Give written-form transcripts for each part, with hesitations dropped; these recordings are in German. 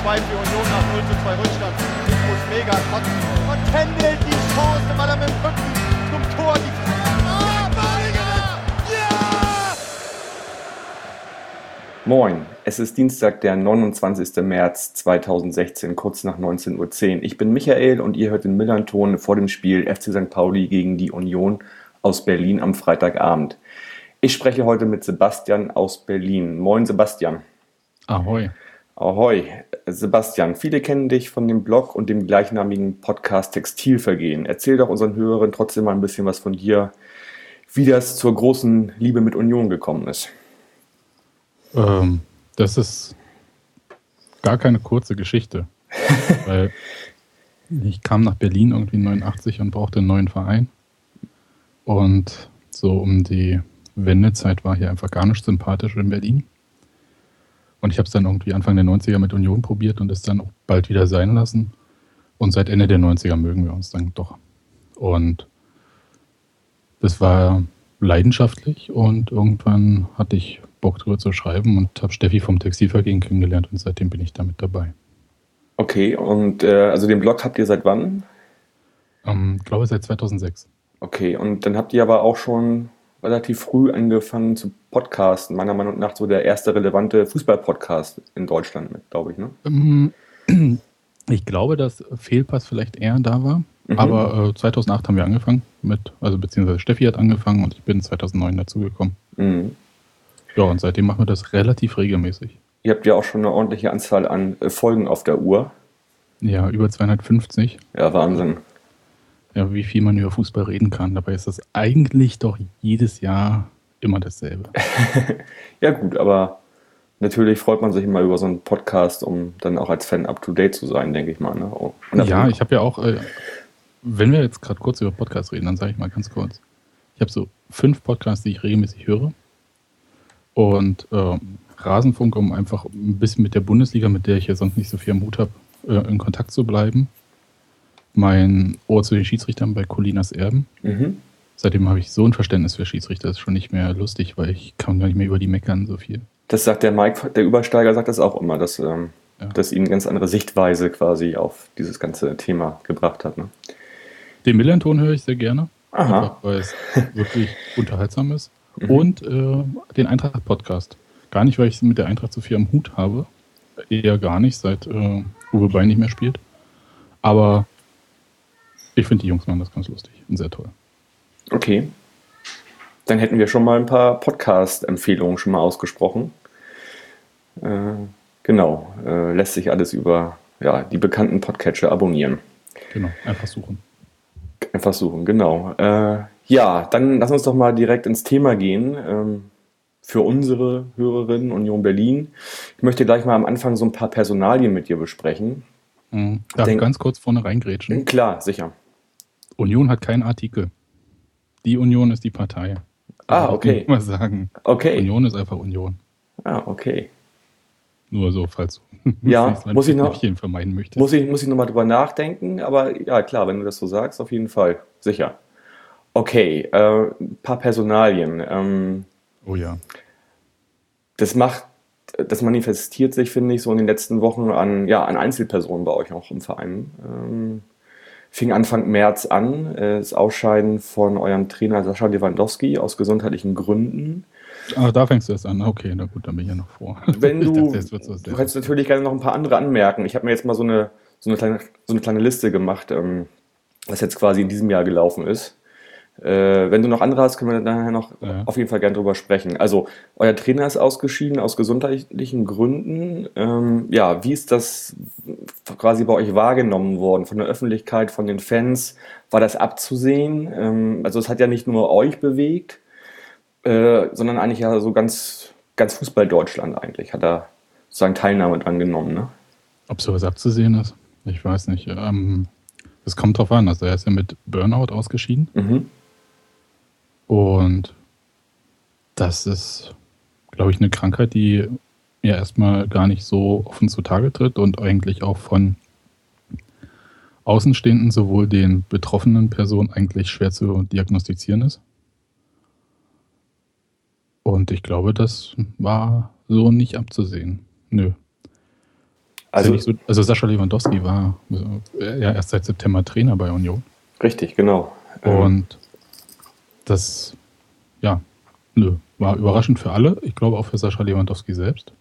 2 für Union nach 0:2 Rückstand. Ich muss mega kotzen. Und händelt die Chance, weil er mit dem Rücken zum Tor die Moin, es ist Dienstag, der 29. März 2016, kurz nach 19:10 Uhr. Ich bin Michael und ihr hört den Millern-Ton vor dem Spiel FC St. Pauli gegen die Union aus Berlin am Freitagabend. Ich spreche heute mit Sebastian aus Berlin. Moin Sebastian. Ahoi. Ahoi. Sebastian, viele kennen dich von dem Blog und dem gleichnamigen Podcast Textilvergehen. Erzähl doch unseren Hörern trotzdem mal ein bisschen was von dir, wie das zur großen Liebe mit Union gekommen ist. Das ist gar keine kurze Geschichte, weil ich kam nach Berlin irgendwie 89 und brauchte einen neuen Verein und so um die Wendezeit war hier einfach gar nicht sympathisch in Berlin und ich habe es dann irgendwie Anfang der 90er mit Union probiert und es dann auch bald wieder sein lassen und seit Ende der 90er mögen wir uns dann doch und das war leidenschaftlich und irgendwann hatte ich Bock drüber zu schreiben und habe Steffi vom Textilvergehen kennengelernt und seitdem bin ich damit dabei. Okay, und also den Blog habt ihr seit wann? Glaube seit 2006. Okay, und dann habt ihr aber auch schon relativ früh angefangen zu podcasten. Meiner Meinung nach so der erste relevante Fußball-Podcast in Deutschland mit, glaube ich, ne? Ich glaube, dass Fehlpass vielleicht eher da war, aber 2008 haben wir angefangen beziehungsweise Steffi hat angefangen und ich bin 2009 dazugekommen. Mhm. Ja, und seitdem machen wir das relativ regelmäßig. Ihr habt ja auch schon eine ordentliche Anzahl an Folgen auf der Uhr. Ja, über 250. Ja, Wahnsinn. Ja, wie viel man über Fußball reden kann. Dabei ist das eigentlich doch jedes Jahr immer dasselbe. Ja gut, aber natürlich freut man sich immer über so einen Podcast, um dann auch als Fan up-to-date zu sein, denke ich mal. Ne? Ja, ich habe ja auch, wenn wir jetzt gerade kurz über Podcasts reden, dann sage ich mal ganz kurz. Ich habe so 5 Podcasts, die ich regelmäßig höre. Und Rasenfunk, um einfach ein bisschen mit der Bundesliga, mit der ich ja sonst nicht so viel am Hut habe, in Kontakt zu bleiben. Mein Ohr zu den Schiedsrichtern bei Colinas Erben. Seitdem habe ich so ein Verständnis für Schiedsrichter, das ist schon nicht mehr lustig, weil ich kann gar nicht mehr über die meckern so viel. Das sagt der Mike, der Übersteiger sagt das auch immer, dass ihn eine ganz andere Sichtweise quasi auf dieses ganze Thema gebracht hat. Ne? Den Millern-Ton höre ich sehr gerne, Aha. einfach, weil es wirklich unterhaltsam ist. Und den Eintracht-Podcast. Gar nicht, weil ich mit der Eintracht so viel am Hut habe. Eher gar nicht, seit Uwe Bein nicht mehr spielt. Aber ich finde, die Jungs machen das ganz lustig und sehr toll. Okay. Dann hätten wir schon mal ein paar Podcast-Empfehlungen schon mal ausgesprochen. Genau. Lässt sich alles über die bekannten Podcatcher abonnieren. Genau, einfach suchen. Einfach suchen, genau. Dann lass uns doch mal direkt ins Thema gehen. Für unsere Hörerinnen Union Berlin. Ich möchte gleich mal am Anfang so ein paar Personalien mit dir besprechen. Darf ich ganz kurz vorne reingrätschen? Klar, sicher. Union hat keinen Artikel. Die Union ist die Partei. Okay. Ich mal sagen. Okay. Union ist einfach Union. Okay. Nur so, falls du muss ich noch vermeiden möchtest. Muss ich noch mal drüber nachdenken, aber ja, klar, wenn du das so sagst, auf jeden Fall. Sicher. Okay, ein paar Personalien. Oh ja. Das manifestiert sich, finde ich, so in den letzten Wochen an Einzelpersonen bei euch auch im Verein. Fing Anfang März an, das Ausscheiden von eurem Trainer Sascha Lewandowski aus gesundheitlichen Gründen. Ah, da fängst du erst an. Okay, na gut, dann bin ich ja noch vor. Wenn du hättest natürlich gerne noch ein paar andere anmerken. Ich habe mir jetzt mal so eine kleine Liste gemacht, was jetzt quasi in diesem Jahr gelaufen ist. Wenn du noch andere hast, können wir daher noch auf jeden Fall gerne drüber sprechen. Also, euer Trainer ist ausgeschieden aus gesundheitlichen Gründen. Wie ist das quasi bei euch wahrgenommen worden? Von der Öffentlichkeit, von den Fans? War das abzusehen? Also, es hat ja nicht nur euch bewegt, sondern eigentlich ja so ganz, ganz Fußball-Deutschland eigentlich. Hat da sozusagen Teilnahme dran genommen, ne? Ob sowas abzusehen ist? Ich weiß nicht. Es kommt drauf an. Also, er ist ja mit Burnout ausgeschieden. Und das ist, glaube ich, eine Krankheit, die ja erstmal gar nicht so offen zutage tritt und eigentlich auch von Außenstehenden, sowohl den betroffenen Personen, eigentlich schwer zu diagnostizieren ist. Und ich glaube, das war so nicht abzusehen. Nö. Also Sascha Lewandowski war ja erst seit September Trainer bei Union. Richtig, genau. Und das, war überraschend für alle. Ich glaube auch für Sascha Lewandowski selbst.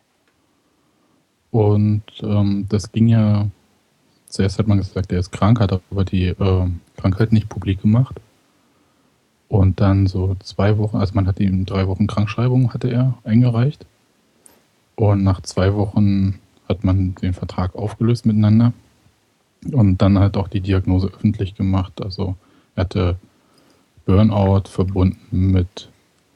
Und das ging ja, zuerst hat man gesagt, er ist krank, hat aber die Krankheit nicht publik gemacht. Und dann so 2 Wochen, also man hat ihm 3 Wochen Krankschreibung hatte er eingereicht. Und nach 2 Wochen hat man den Vertrag aufgelöst miteinander. Und dann halt auch die Diagnose öffentlich gemacht. Also er hatte Burnout verbunden mit,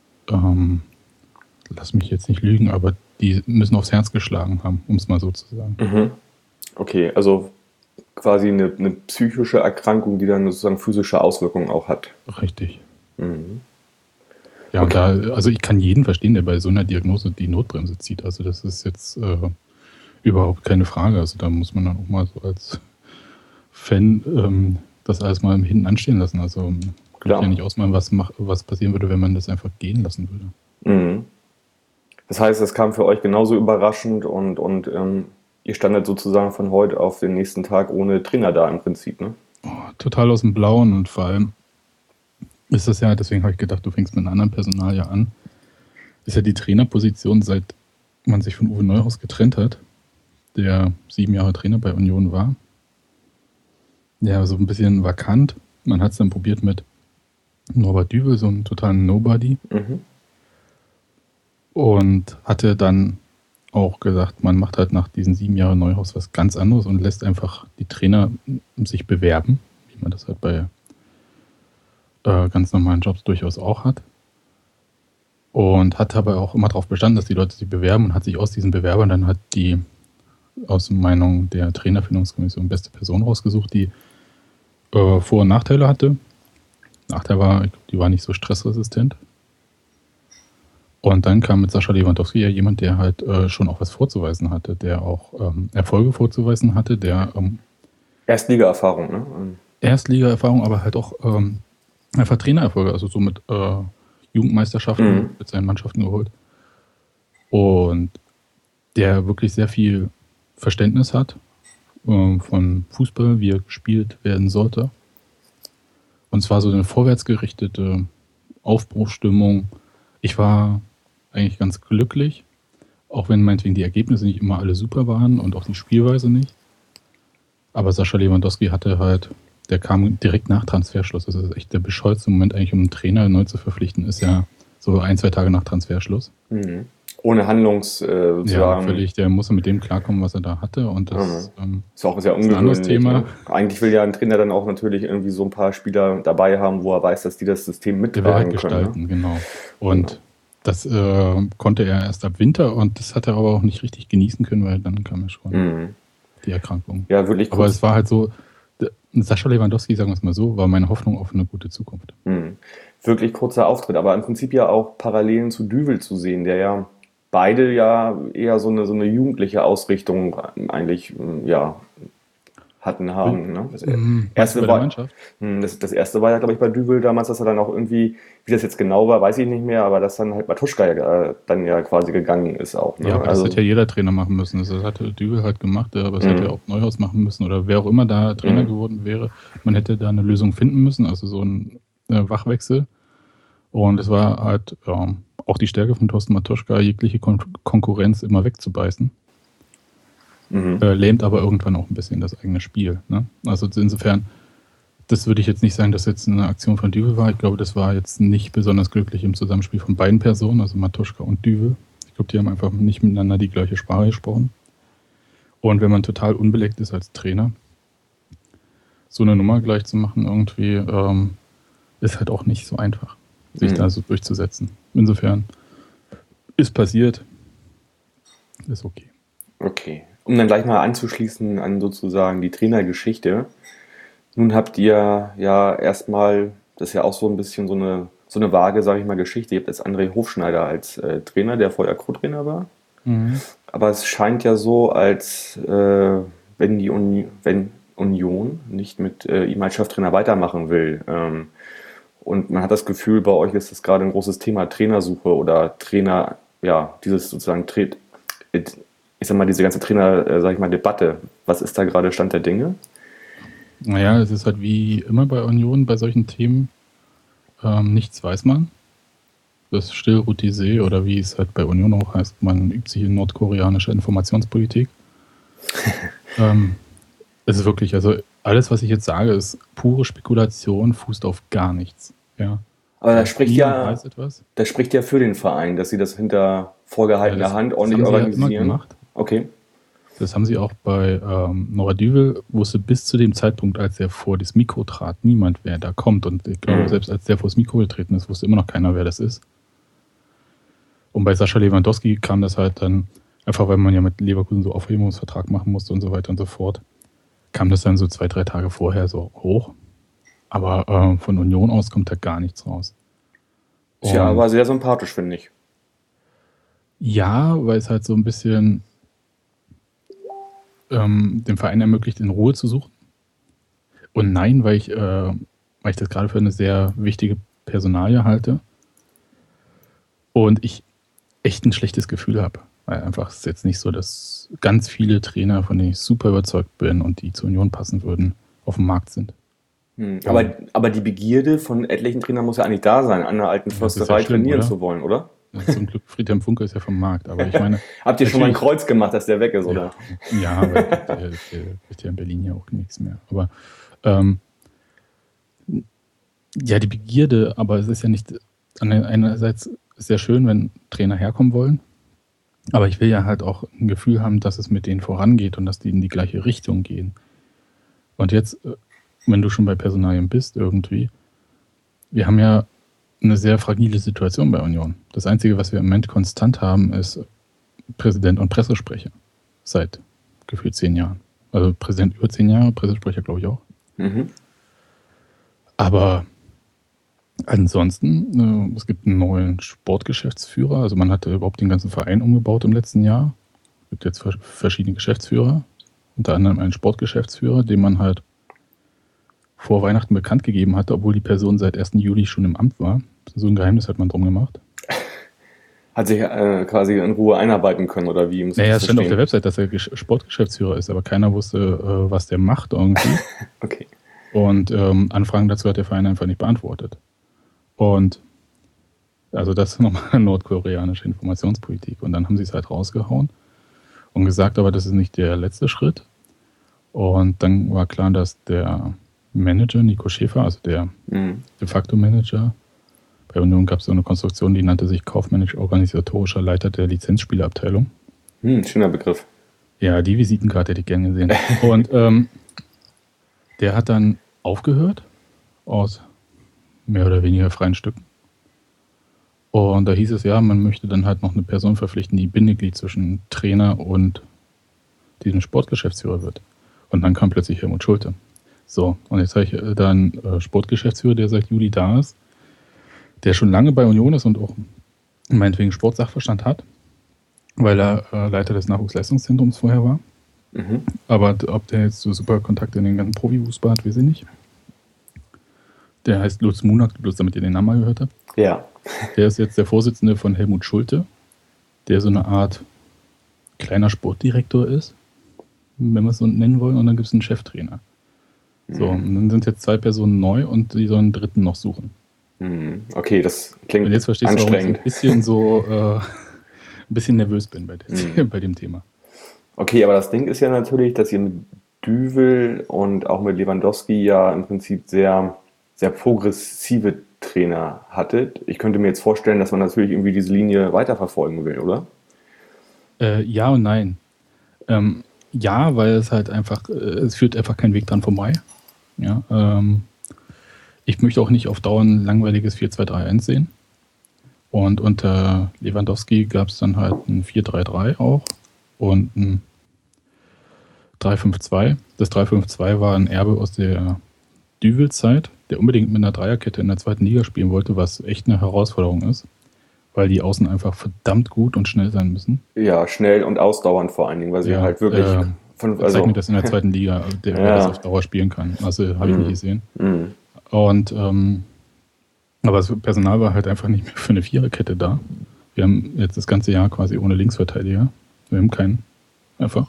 lass mich jetzt nicht lügen, aber die müssen aufs Herz geschlagen haben, um es mal so zu sagen. Mhm. Okay, also quasi eine psychische Erkrankung, die dann sozusagen physische Auswirkungen auch hat. Richtig. Mhm. Ja, okay. Und also ich kann jeden verstehen, der bei so einer Diagnose die Notbremse zieht. Also das ist jetzt überhaupt keine Frage. Also da muss man dann auch mal so als Fan das alles mal hinten anstehen lassen. Also ich kann ja nicht ausmalen, was passieren würde, wenn man das einfach gehen lassen würde. Mhm. Das heißt, es kam für euch genauso überraschend und ihr standet sozusagen von heute auf den nächsten Tag ohne Trainer da im Prinzip, ne? Oh, total aus dem Blauen und vor allem ist das ja, deswegen habe ich gedacht, du fängst mit einem anderen Personal ja an, ist ja die Trainerposition, seit man sich von Uwe Neuhaus getrennt hat, der 7 Jahre Trainer bei Union war, ja, so ein bisschen vakant. Man hat es dann probiert mit Norbert Düvel, so einen totalen Nobody. Mhm. Und hatte dann auch gesagt, man macht halt nach diesen 7 Jahren Neuhaus was ganz anderes und lässt einfach die Trainer sich bewerben, wie man das halt bei ganz normalen Jobs durchaus auch hat. Und hat aber auch immer darauf bestanden, dass die Leute sich bewerben und hat sich aus diesen Bewerbern dann halt die aus Meinung der Trainerfindungskommission beste Person rausgesucht, die Vor- und Nachteile hatte. Nachteil war, die war nicht so stressresistent. Und dann kam mit Sascha Lewandowski ja jemand, der halt schon auch was vorzuweisen hatte, der auch Erfolge vorzuweisen hatte, der Erstliga-Erfahrung, ne? Erstliga-Erfahrung, aber halt auch einfach Trainererfolge, also so mit Jugendmeisterschaften mit seinen Mannschaften geholt. Und der wirklich sehr viel Verständnis hat von Fußball, wie er gespielt werden sollte. Und zwar so eine vorwärtsgerichtete Aufbruchsstimmung. Ich war eigentlich ganz glücklich, auch wenn meinetwegen die Ergebnisse nicht immer alle super waren und auch die Spielweise nicht. Aber Sascha Lewandowski der kam direkt nach Transferschluss. Das ist echt der bescheuertste Moment eigentlich, um einen Trainer neu zu verpflichten, ist ja so 1-2 Tage nach Transferschluss. Mhm. Ohne sozusagen. Ja, völlig. Der muss mit dem klarkommen, was er da hatte. Und das ist auch sehr ungewöhnlich. Ein anderes Thema. Ne? Eigentlich will ja ein Trainer dann auch natürlich irgendwie so ein paar Spieler dabei haben, wo er weiß, dass die das System mittragen gestalten, können. Genau. Und das konnte er erst ab Winter und das hat er aber auch nicht richtig genießen können, weil dann kam ja schon die Erkrankung. Ja, wirklich. Aber es war halt so, Sascha Lewandowski, sagen wir es mal so, war meine Hoffnung auf eine gute Zukunft. Wirklich kurzer Auftritt, aber im Prinzip ja auch Parallelen zu Düvel zu sehen, der ja beide ja eher so eine jugendliche Ausrichtung eigentlich haben. Ne? Das erste war ja, glaube ich, bei Düvel damals, dass er dann auch irgendwie, wie das jetzt genau war, weiß ich nicht mehr, aber dass dann halt Matuschka dann ja quasi gegangen ist auch. Ne? Ja, aber das hätte ja jeder Trainer machen müssen. Das hatte Düvel halt gemacht, aber das hätte ja auch Neuhaus machen müssen oder wer auch immer da Trainer geworden wäre. Man hätte da eine Lösung finden müssen, also so ein Wachwechsel. Und es war halt auch die Stärke von Thorsten Matuschka, jegliche Konkurrenz immer wegzubeißen. Lähmt aber irgendwann auch ein bisschen das eigene Spiel. Ne? Also insofern, das würde ich jetzt nicht sagen, dass jetzt eine Aktion von Düvel war. Ich glaube, das war jetzt nicht besonders glücklich im Zusammenspiel von beiden Personen, also Matuschka und Düvel. Ich glaube, die haben einfach nicht miteinander die gleiche Sprache gesprochen. Und wenn man total unbeleckt ist als Trainer, so eine Nummer gleich zu machen irgendwie, ist halt auch nicht so einfach, sich da so durchzusetzen. Insofern ist passiert, ist okay. Okay. Um dann gleich mal anzuschließen an sozusagen die Trainergeschichte. Nun habt ihr ja erstmal, das ist ja auch so ein bisschen so eine vage, sage ich mal, Geschichte. Ihr habt jetzt André Hofschneider als Trainer, der vorher Co-Trainer war. Aber es scheint ja so, als wenn Union nicht mit ihm als Cheftrainer weitermachen will. Und man hat das Gefühl, bei euch ist das gerade ein großes Thema Trainersuche oder Trainer, ja, dieses sozusagen ich sag mal, diese ganze Trainer, sag ich mal, Debatte, was ist da gerade Stand der Dinge? Naja, es ist halt wie immer bei Union, bei solchen Themen, nichts weiß man. Das Stillroutise oder wie es halt bei Union auch heißt, man übt sich in nordkoreanischer Informationspolitik. Es ist wirklich, also alles, was ich jetzt sage, ist pure Spekulation, fußt auf gar nichts. Ja. Aber das spricht ja für den Verein, dass sie das hinter vorgehaltener Hand ordentlich organisieren. Ja, gemacht. Okay. Das haben sie auch bei Nora Düvel, wusste bis zu dem Zeitpunkt, als er vor das Mikro trat, niemand, wer da kommt. Und ich glaube, selbst als der vor das Mikro getreten ist, wusste immer noch keiner, wer das ist. Und bei Sascha Lewandowski kam das halt dann, einfach weil man ja mit Leverkusen so Aufhebungsvertrag machen musste und so weiter und so fort, kam das dann so 2-3 Tage vorher so hoch. Aber von Union aus kommt da gar nichts raus. Tja, aber sehr sympathisch, finde ich. Ja, weil es halt so ein bisschen dem Verein ermöglicht, in Ruhe zu suchen. Und nein, weil ich das gerade für eine sehr wichtige Personalie halte. Und ich echt ein schlechtes Gefühl habe. Weil einfach es ist jetzt nicht so, dass ganz viele Trainer, von denen ich super überzeugt bin und die zur Union passen würden, auf dem Markt sind. Aber die Begierde von etlichen Trainern muss ja eigentlich da sein, an der alten Försterei trainieren zu wollen, oder? Ja, zum Glück, Friedhelm Funke ist ja vom Markt, aber ich meine... Habt ihr schon mal ein Kreuz gemacht, dass der weg ist, oder? Ja, aber der ist ja in Berlin ja auch nichts mehr. Aber ja, die Begierde, aber es ist ja nicht... Einerseits ist es sehr schön, wenn Trainer herkommen wollen, aber ich will ja halt auch ein Gefühl haben, dass es mit denen vorangeht und dass die in die gleiche Richtung gehen. Und jetzt, wenn du schon bei Personalien bist irgendwie, wir haben ja eine sehr fragile Situation bei Union. Das Einzige, was wir im Moment konstant haben, ist Präsident und Pressesprecher. Seit gefühlt 10 Jahren. Also Präsident über 10 Jahre, Pressesprecher glaube ich auch. Mhm. Aber ansonsten, es gibt einen neuen Sportgeschäftsführer. Also man hat überhaupt den ganzen Verein umgebaut im letzten Jahr. Es gibt jetzt verschiedene Geschäftsführer. Unter anderem einen Sportgeschäftsführer, den man halt vor Weihnachten bekannt gegeben hatte, obwohl die Person seit 1. Juli schon im Amt war. So ein Geheimnis hat man drum gemacht. Hat sich quasi in Ruhe einarbeiten können, oder wie? Naja, es stand auf der Website, dass er Sportgeschäftsführer ist, aber keiner wusste, was der macht irgendwie. Okay. Und Anfragen dazu hat der Verein einfach nicht beantwortet. Und also das ist nochmal nordkoreanische Informationspolitik. Und dann haben sie es halt rausgehauen und gesagt, aber das ist nicht der letzte Schritt. Und dann war klar, dass der Manager, Nico Schäfer, also der de facto Manager, bei Union gab es so eine Konstruktion, die nannte sich kaufmännisch-organisatorischer Leiter der Lizenzspielerabteilung. Schöner Begriff. Ja, die Visitenkarte hätte ich gerne gesehen. Und der hat dann aufgehört aus mehr oder weniger freien Stücken. Und da hieß es ja, man möchte dann halt noch eine Person verpflichten, die Bindeglied zwischen Trainer und diesem Sportgeschäftsführer wird. Und dann kam plötzlich Helmut Schulte. So, und jetzt habe ich da einen Sportgeschäftsführer, der seit Juli da ist, der schon lange bei Union ist und auch meinetwegen Sportsachverstand hat, weil er Leiter des Nachwuchsleistungszentrums vorher war. Mhm. Aber ob der jetzt so super Kontakte in den ganzen Profifußball hat, weiß ich nicht. Der heißt Lutz Munak, bloß damit ihr den Namen mal gehört habt. Ja. Der ist jetzt der Vorsitzende von Helmut Schulte, der so eine Art kleiner Sportdirektor ist, wenn wir es so nennen wollen, und dann gibt es einen Cheftrainer. So, und dann sind jetzt 2 Personen neu und die sollen einen dritten noch suchen. Okay, das klingt und jetzt verstehst du, warum ich ein bisschen so ein bisschen nervös bin bei dem Thema. Okay, aber das Ding ist ja natürlich, dass ihr mit Düvel und auch mit Lewandowski ja im Prinzip sehr, sehr progressive Trainer hattet. Ich könnte mir jetzt vorstellen, dass man natürlich irgendwie diese Linie weiterverfolgen will, oder? Ja und nein. Ja, weil es halt einfach, es führt einfach kein Weg dran vorbei. Ja, ich möchte auch nicht auf Dauer ein langweiliges 4-2-3-1 sehen. Und unter Lewandowski gab es dann halt ein 4-3-3 auch und ein 3-5-2. Das 3-5-2 war ein Erbe aus der Düvel-Zeit, der unbedingt mit einer Dreierkette in der 2. Liga spielen wollte, was echt eine Herausforderung ist, weil die Außen einfach verdammt gut und schnell sein müssen. Ja, schnell und ausdauernd vor allen Dingen, weil sie halt wirklich... zeigt mir das in der 2. Liga, der das auf Dauer spielen kann. Also habe ich nicht gesehen. Und aber das Personal war halt einfach nicht mehr für eine Viererkette da. Wir haben jetzt das ganze Jahr quasi ohne Linksverteidiger. Wir haben keinen. Einfach.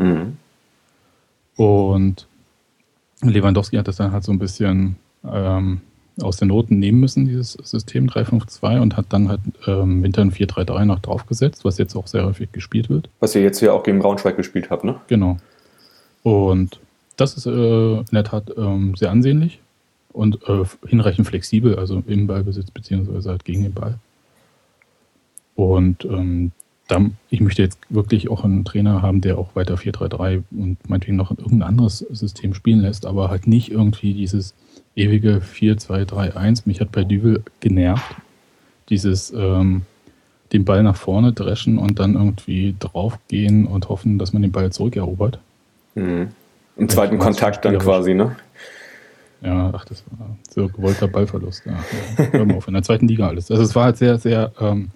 Und Lewandowski hat das dann halt so ein bisschen aus den Noten nehmen müssen, dieses System 3-5-2, und hat dann halt im Winter ein 4-3-3 noch draufgesetzt, was jetzt auch sehr häufig gespielt wird. Was ihr jetzt ja auch gegen Braunschweig gespielt habt, ne? Genau. Und das ist in der Tat sehr ansehnlich und hinreichend flexibel, also im Ballbesitz beziehungsweise halt gegen den Ball. Und ich möchte jetzt wirklich auch einen Trainer haben, der auch weiter 4-3-3 und meinetwegen noch irgendein anderes System spielen lässt, aber halt nicht irgendwie dieses ewige 4-2-3-1. Mich hat bei Düvel genervt, dieses den Ball nach vorne dreschen und dann irgendwie draufgehen und hoffen, dass man den Ball zurückerobert. Im zweiten Kontakt dann quasi, ne? Ja, das war so gewollter Ballverlust. Ja, hör mal auf, in der zweiten Liga alles. Also es war halt sehr, sehr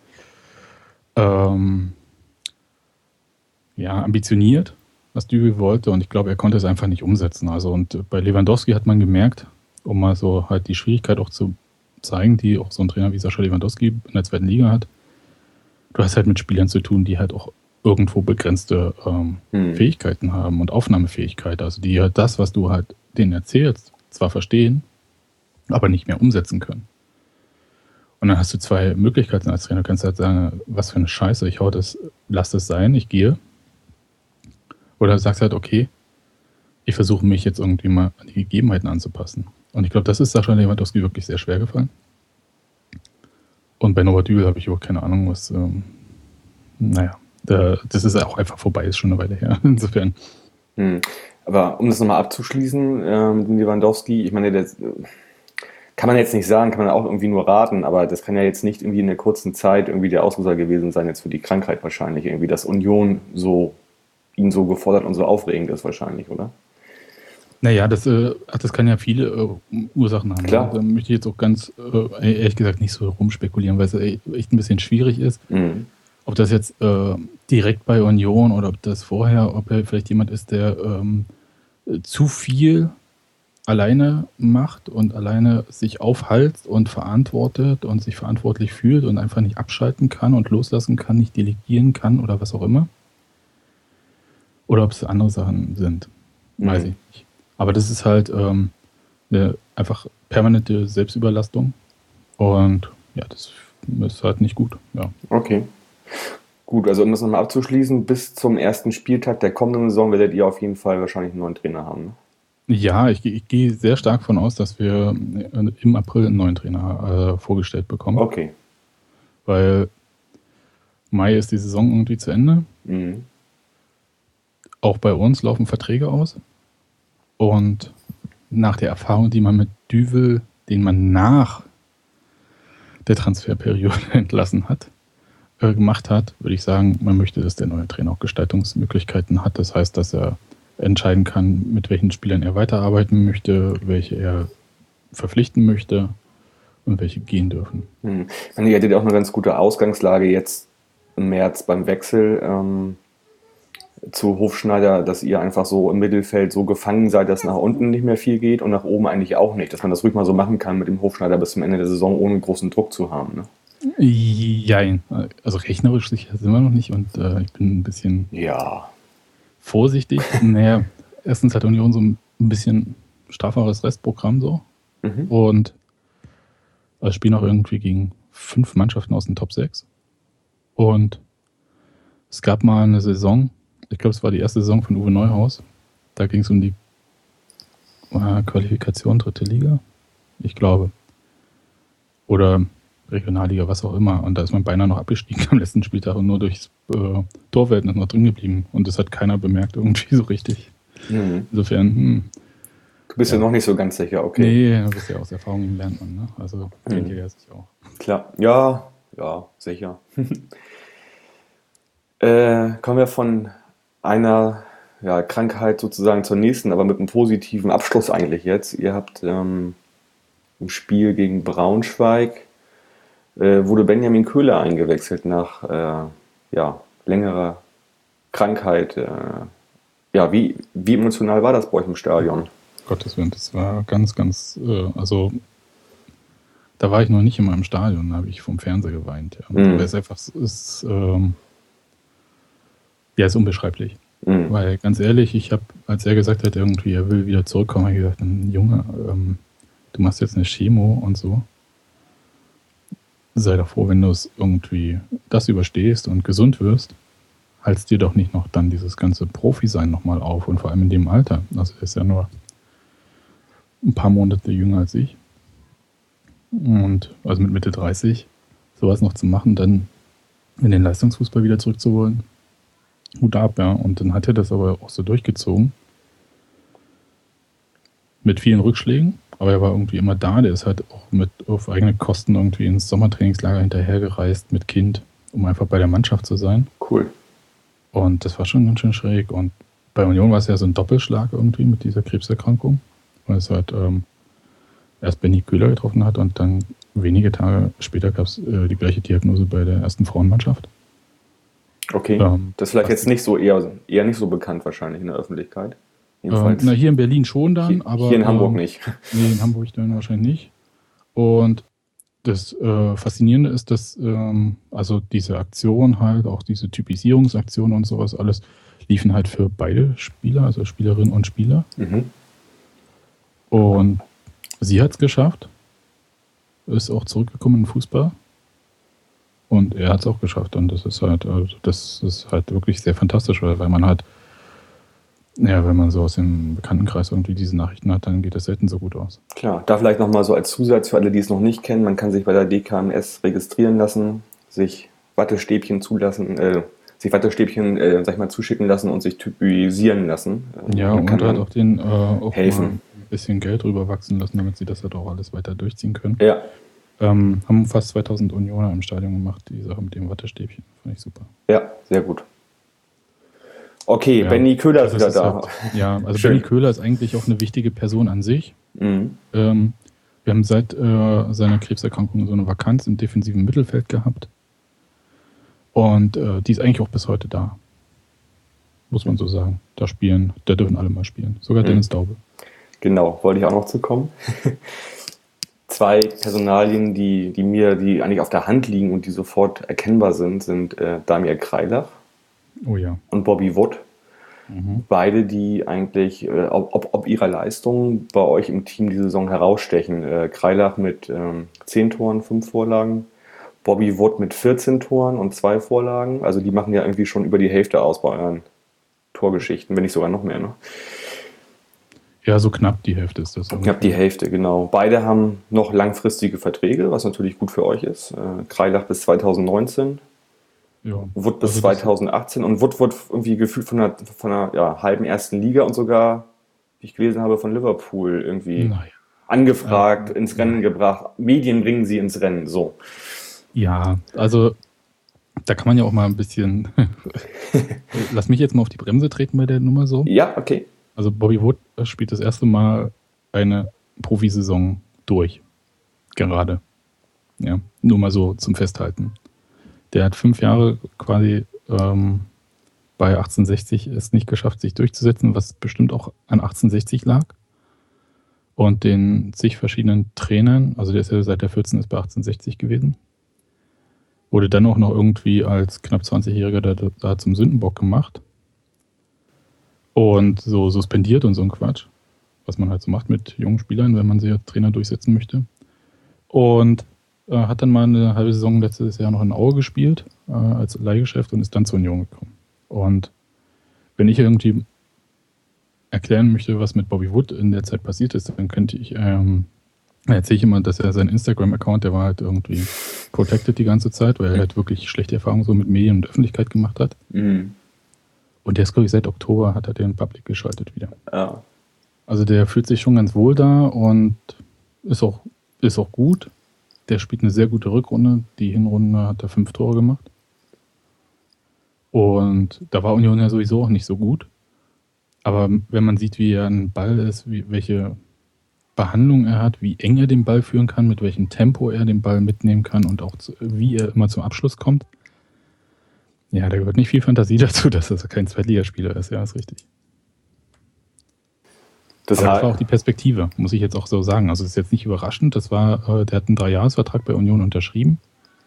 ambitioniert, was Düvel wollte, und ich glaube, er konnte es einfach nicht umsetzen. Also, und bei Lewandowski hat man gemerkt, um mal so halt die Schwierigkeit auch zu zeigen, die auch so ein Trainer wie Sascha Lewandowski in der zweiten Liga hat. Du hast halt mit Spielern zu tun, die halt auch irgendwo begrenzte Fähigkeiten haben und Aufnahmefähigkeit. Also die halt das, was du halt denen erzählst, zwar verstehen, aber nicht mehr umsetzen können. Und dann hast du zwei Möglichkeiten als Trainer. Du kannst halt sagen, was für eine Scheiße, lass das sein, ich gehe. Oder du sagst halt, okay, ich versuche mich jetzt irgendwie mal an die Gegebenheiten anzupassen. Und ich glaube, das ist Sascha Lewandowski wirklich sehr schwer gefallen. Und bei Norbert Düvel habe ich überhaupt keine Ahnung, was, das ist auch einfach vorbei, ist schon eine Weile her. Insofern. Aber um das nochmal abzuschließen, mit dem Lewandowski, ich meine, das kann man jetzt nicht sagen, kann man auch irgendwie nur raten, aber das kann ja jetzt nicht irgendwie in der kurzen Zeit irgendwie der Auslöser gewesen sein, jetzt für die Krankheit wahrscheinlich, irgendwie, dass Union ihn so gefordert und so aufregend ist wahrscheinlich, oder? Naja, das kann ja viele Ursachen haben. Klar. Da möchte ich jetzt auch ganz ehrlich gesagt nicht so rumspekulieren, weil es echt ein bisschen schwierig ist. Ob das jetzt direkt bei Union oder ob das vorher, ob er vielleicht jemand ist, der zu viel alleine macht und alleine sich aufhalst und verantwortet und sich verantwortlich fühlt und einfach nicht abschalten kann und loslassen kann, nicht delegieren kann oder was auch immer. Oder ob es andere Sachen sind. Weiß ich nicht. Aber das ist halt einfach permanente Selbstüberlastung. Und ja, das ist halt nicht gut. Ja. Okay. Gut, also um das nochmal abzuschließen, bis zum ersten Spieltag der kommenden Saison werdet ihr auf jeden Fall wahrscheinlich einen neuen Trainer haben. Ne? Ja, ich gehe sehr stark davon aus, dass wir im April einen neuen Trainer vorgestellt bekommen. Okay. Weil Mai ist die Saison irgendwie zu Ende. Auch bei uns laufen Verträge aus. Und nach der Erfahrung, die man mit Düvel, den man nach der Transferperiode entlassen hat, gemacht hat, würde ich sagen, man möchte, dass der neue Trainer auch Gestaltungsmöglichkeiten hat. Das heißt, dass er entscheiden kann, mit welchen Spielern er weiterarbeiten möchte, welche er verpflichten möchte und welche gehen dürfen. Ich meine, ihr hattet ja auch eine ganz gute Ausgangslage jetzt im März beim Wechsel zu Hofschneider, dass ihr einfach so im Mittelfeld so gefangen seid, dass nach unten nicht mehr viel geht und nach oben eigentlich auch nicht. Dass man das ruhig mal so machen kann mit dem Hofschneider bis zum Ende der Saison, ohne großen Druck zu haben. Ne? Jein. Also rechnerisch sicher sind wir noch nicht und ich bin ein bisschen vorsichtig. Naja, erstens hat Union so ein bisschen strafferes Restprogramm so. Und wir spielen auch irgendwie gegen 5 Mannschaften aus den Top 6. Und es gab mal eine Saison, ich glaube, es war die erste Saison von Uwe Neuhaus. Da ging es um die Qualifikation 3. Liga. Ich glaube. Oder Regionalliga, was auch immer. Und da ist man beinahe noch abgestiegen am letzten Spieltag und nur durchs Torverhältnis noch drin geblieben. Und das hat keiner bemerkt irgendwie so richtig. Insofern, Du bist ja noch nicht so ganz sicher, okay. Nee, du bist ja aus Erfahrung lernt man, ne? Also kennt ihr ja sicher auch. Klar, ja, sicher. Kommen wir von einer Krankheit sozusagen zur nächsten, aber mit einem positiven Abschluss eigentlich jetzt. Ihr habt im Spiel gegen Braunschweig wurde Benjamin Köhler eingewechselt nach längerer Krankheit. Wie emotional war das bei euch im Stadion? Gottes Willen, das war ganz, ganz, da war ich noch nicht in meinem Stadion, da habe ich vom Fernseher geweint. Ja. Es ist einfach, ist unbeschreiblich. Weil ganz ehrlich, ich habe, als er gesagt hat, irgendwie, er will wieder zurückkommen, habe ich gesagt, Junge, du machst jetzt eine Chemo und so. Sei doch froh, wenn du es irgendwie das überstehst und gesund wirst. Halt's dir doch nicht noch dann dieses ganze Profi-Sein nochmal auf und vor allem in dem Alter. Also er ist ja nur ein paar Monate jünger als ich. Und also mit Mitte 30 sowas noch zu machen, dann in den Leistungsfußball wieder zurückzuholen. Hut ab, ja. Und dann hat er das aber auch so durchgezogen. Mit vielen Rückschlägen. Aber er war irgendwie immer da. Der ist halt auch mit auf eigene Kosten irgendwie ins Sommertrainingslager hinterhergereist mit Kind, um einfach bei der Mannschaft zu sein. Cool. Und das war schon ganz schön schräg. Und bei Union war es ja so ein Doppelschlag irgendwie mit dieser Krebserkrankung. Weil es halt erst Benny Köhler getroffen hat und dann wenige Tage später gab es die gleiche Diagnose bei der ersten Frauenmannschaft. Okay, das ist vielleicht jetzt nicht so eher nicht so bekannt wahrscheinlich in der Öffentlichkeit. Hier in Berlin schon dann, aber hier in Hamburg nicht. Nee, in Hamburg dann wahrscheinlich nicht. Und das Faszinierende ist, dass also diese Aktion halt, auch diese Typisierungsaktion und sowas alles, liefen halt für beide Spieler, also Spielerinnen und Spieler. Mhm. Und sie hat es geschafft, ist auch zurückgekommen in den Fußball. Und er hat es auch geschafft. Und das ist halt wirklich sehr fantastisch, weil man halt, ja, wenn man so aus dem Bekanntenkreis irgendwie diese Nachrichten hat, dann geht das selten so gut aus. Klar, da vielleicht nochmal so als Zusatz für alle, die es noch nicht kennen, man kann sich bei der DKMS registrieren lassen, sich Wattestäbchen sag ich mal, zuschicken lassen und sich typisieren lassen. Ja, und halt auch den auch helfen. Mal ein bisschen Geld drüber wachsen lassen, damit sie das halt auch alles weiter durchziehen können. Ja. Haben fast 2000 Unioner im Stadion gemacht, die Sache mit dem Wattestäbchen. Fand ich super. Ja, sehr gut. Okay, ja, Benny Köhler ist wieder da. Halt, ja, also Schön. Benny Köhler ist eigentlich auch eine wichtige Person an sich. Mhm. Wir haben seit seiner Krebserkrankung so eine Vakanz im defensiven Mittelfeld gehabt. Und die ist eigentlich auch bis heute da. Muss man so sagen. Da dürfen alle mal spielen. Sogar Dennis Daube. Genau, wollte ich auch noch zukommen. 2 Personalien, die eigentlich auf der Hand liegen und die sofort erkennbar sind Damir Kreilach und Bobby Wood. Mhm. Beide, die eigentlich, ob ihrer Leistung bei euch im Team die Saison herausstechen. Kreilach mit 10 Toren, 5 Vorlagen. Bobby Wood mit 14 Toren und 2 Vorlagen. Also die machen ja irgendwie schon über die Hälfte aus bei euren Torgeschichten, wenn nicht sogar noch mehr. Ne? Ja, so knapp die Hälfte ist das. Knapp die Hälfte, genau. Beide haben noch langfristige Verträge, was natürlich gut für euch ist. Kreilach bis 2019, Wood bis 2018 und Wood wird irgendwie gefühlt von einer halben ersten Liga und sogar, wie ich gelesen habe, von Liverpool irgendwie angefragt, ins Rennen gebracht. Medien bringen sie ins Rennen, so. Ja, also da kann man ja auch mal ein bisschen lass mich jetzt mal auf die Bremse treten bei der Nummer so. Ja, okay. Also Bobby Wood spielt das erste Mal eine Profisaison durch. Gerade. Ja, nur mal so zum Festhalten. Der hat 5 Jahre quasi bei 1860 es nicht geschafft, sich durchzusetzen, was bestimmt auch an 1860 lag. Und den zig verschiedenen Trainern, also der ist ja seit der 14 ist bei 1860 gewesen, wurde dann auch noch irgendwie als knapp 20-Jähriger da zum Sündenbock gemacht. Und so suspendiert und so ein Quatsch, was man halt so macht mit jungen Spielern, wenn man sie als Trainer durchsetzen möchte. Und hat dann mal eine halbe Saison letztes Jahr noch in Aue gespielt, als Leihgeschäft und ist dann zur Union gekommen. Und wenn ich irgendwie erklären möchte, was mit Bobby Wood in der Zeit passiert ist, dann könnte ich, erzähle ich immer, dass er seinen Instagram-Account, der war halt irgendwie protected die ganze Zeit, weil er halt wirklich schlechte Erfahrungen so mit Medien und Öffentlichkeit gemacht hat. Mhm. Und der ist, glaube ich, seit Oktober hat er den Public geschaltet wieder. Ja. Also der fühlt sich schon ganz wohl da und ist auch gut. Der spielt eine sehr gute Rückrunde. Die Hinrunde hat er 5 Tore gemacht. Und da war Union ja sowieso auch nicht so gut. Aber wenn man sieht, wie er ein Ball ist, welche Behandlung er hat, wie eng er den Ball führen kann, mit welchem Tempo er den Ball mitnehmen kann und auch wie er immer zum Abschluss kommt. Ja, da gehört nicht viel Fantasie dazu, dass das kein Zweitligaspieler ist. Ja, ist richtig. Das war auch die Perspektive, muss ich jetzt auch so sagen. Also das ist jetzt nicht überraschend. Der hat einen 3-Jahres-Vertrag bei Union unterschrieben.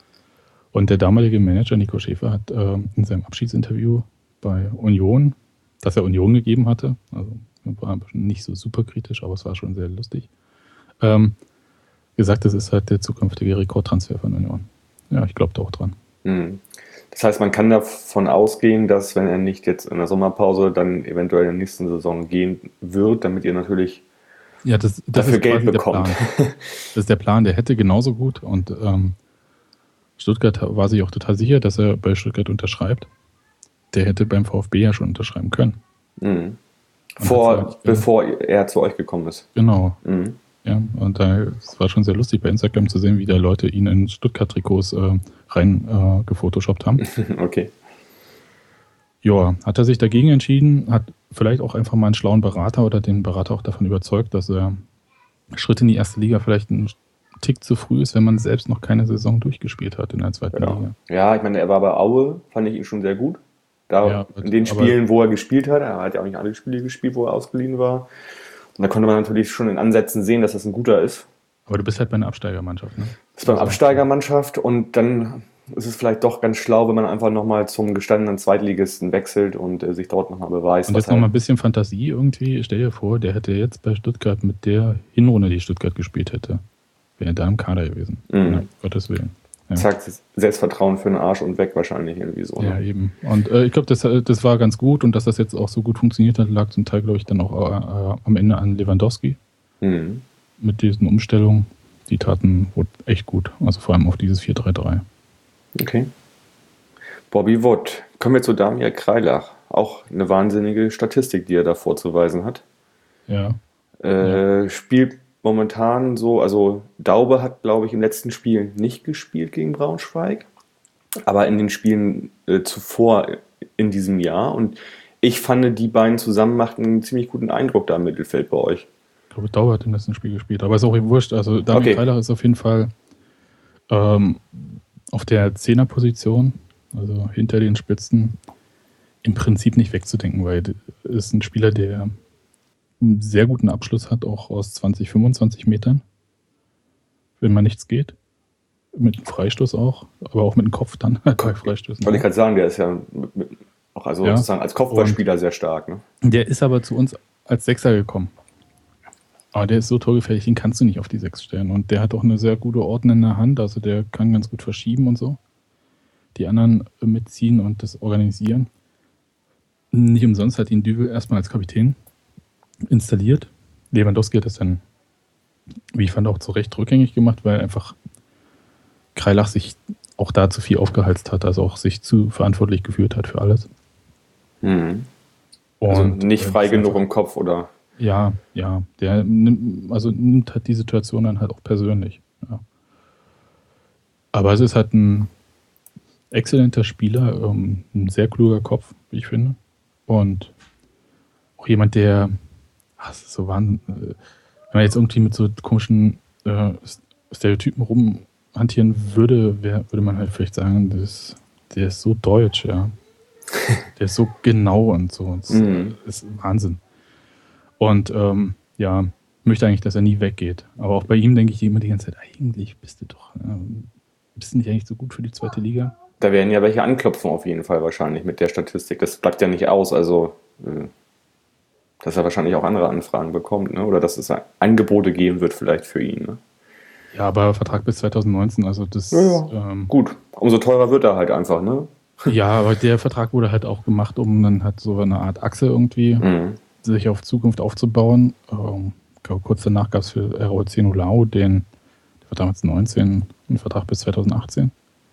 Und der damalige Manager Nico Schäfer hat in seinem Abschiedsinterview bei Union dass er Union gegeben hatte. Also war nicht so super kritisch, aber es war schon sehr lustig. Gesagt, das ist halt der zukünftige Rekordtransfer von Union. Ja, ich glaube da auch dran. Das heißt, man kann davon ausgehen, dass wenn er nicht jetzt in der Sommerpause dann eventuell in der nächsten Saison gehen wird, damit ihr natürlich dafür ist Geld bekommt. Das ist der Plan, der hätte genauso gut und Stuttgart war sich auch total sicher, dass er bei Stuttgart unterschreibt. Der hätte beim VfB ja schon unterschreiben können. Bevor er zu euch gekommen ist. Genau. Ja, und es war schon sehr lustig bei Instagram zu sehen, wie da Leute ihn in Stuttgart-Trikots rein gefotoshoppt haben. Okay. Ja, hat er sich dagegen entschieden, hat vielleicht auch einfach mal einen schlauen Berater oder den Berater auch davon überzeugt, dass er Schritt in die erste Liga vielleicht ein Tick zu früh ist, wenn man selbst noch keine Saison durchgespielt hat in der zweiten Liga. Ja, ich meine, er war bei Aue, fand ich ihn schon sehr gut. In den Spielen, wo er gespielt hat, er hat ja auch nicht alle Spiele gespielt, wo er ausgeliehen war. Und da konnte man natürlich schon in Ansätzen sehen, dass das ein guter ist. Aber du bist halt bei einer Absteigermannschaft, ne? Du bist bei einer Absteigermannschaft und dann ist es vielleicht doch ganz schlau, wenn man einfach nochmal zum gestandenen Zweitligisten wechselt und sich dort nochmal beweist. Und jetzt nochmal ein bisschen Fantasie irgendwie. Stell dir vor, der hätte jetzt bei Stuttgart mit der Hinrunde, die Stuttgart gespielt hätte, wäre er da im Kader gewesen. Ja, Gottes Willen. Ja. Zack, Selbstvertrauen für den Arsch und weg wahrscheinlich irgendwie so. Ja, eben. Und ich glaube, das war ganz gut und dass das jetzt auch so gut funktioniert hat, lag zum Teil, glaube ich, dann auch am Ende an Lewandowski. Mit diesen Umstellungen. Die taten wohl echt gut. Also vor allem auf dieses 4-3-3. Okay. Bobby Wood. Kommen wir zu Damir Kreilach. Auch eine wahnsinnige Statistik, die er da vorzuweisen hat. Ja. Spielt momentan so, also Daube hat, glaube ich, im letzten Spiel nicht gespielt gegen Braunschweig, aber in den Spielen zuvor in diesem Jahr. Und ich fand, die beiden zusammen machten einen ziemlich guten Eindruck da im Mittelfeld bei euch. Ich glaube, Daube hat im letzten Spiel gespielt, aber ist auch wurscht. Also Damir Kreilach ist auf jeden Fall auf der Zehnerposition, also hinter den Spitzen, im Prinzip nicht wegzudenken, weil er ist ein Spieler, der einen sehr guten Abschluss hat, auch aus 20, 25 Metern, wenn mal nichts geht. Mit einem Freistoß auch, aber auch mit dem Kopf dann bei Freistößen. Wollte ich gerade sagen, der ist ja auch sozusagen als Kopfballspieler sehr stark. Ne? Der ist aber zu uns als Sechser gekommen. Aber der ist so torgefährlich, den kannst du nicht auf die 6 stellen. Und der hat auch eine sehr gute Ordnung in der Hand, also der kann ganz gut verschieben und so. Die anderen mitziehen und das organisieren. Nicht umsonst hat ihn Düvel erstmal als Kapitän installiert. Lewandowski hat das dann, wie ich fand, auch zu Recht rückgängig gemacht, weil einfach Kreilach sich auch da zu viel aufgeheizt hat, also auch sich zu verantwortlich gefühlt hat für alles. Und also nicht frei genug im Kopf, oder? Ja, der nimmt halt die Situation dann halt auch persönlich. Ja. Aber es ist halt ein exzellenter Spieler, ein sehr kluger Kopf, wie ich finde. Und auch jemand, der, das ist so Wahnsinn, wenn man jetzt irgendwie mit so komischen Stereotypen rumhantieren würde, würde man halt vielleicht sagen, der ist so deutsch, ja. Der ist so genau und so. Das ist Wahnsinn. Und möchte eigentlich, dass er nie weggeht. Aber auch bei ihm denke ich immer die ganze Zeit, eigentlich bist du nicht eigentlich so gut für die zweite Liga? Da werden ja welche anklopfen auf jeden Fall wahrscheinlich mit der Statistik. Das bleibt ja nicht aus, also dass er wahrscheinlich auch andere Anfragen bekommt, ne? Oder dass es Angebote geben wird vielleicht für ihn. Ne? Ja, aber Vertrag bis 2019, also das... gut, umso teurer wird er halt einfach, ne? Ja, aber der Vertrag wurde halt auch gemacht, um dann halt so eine Art Achse irgendwie sich auf Zukunft aufzubauen. Kurz danach gab es für ROC Nulau, der war damals 19, einen Vertrag bis 2018.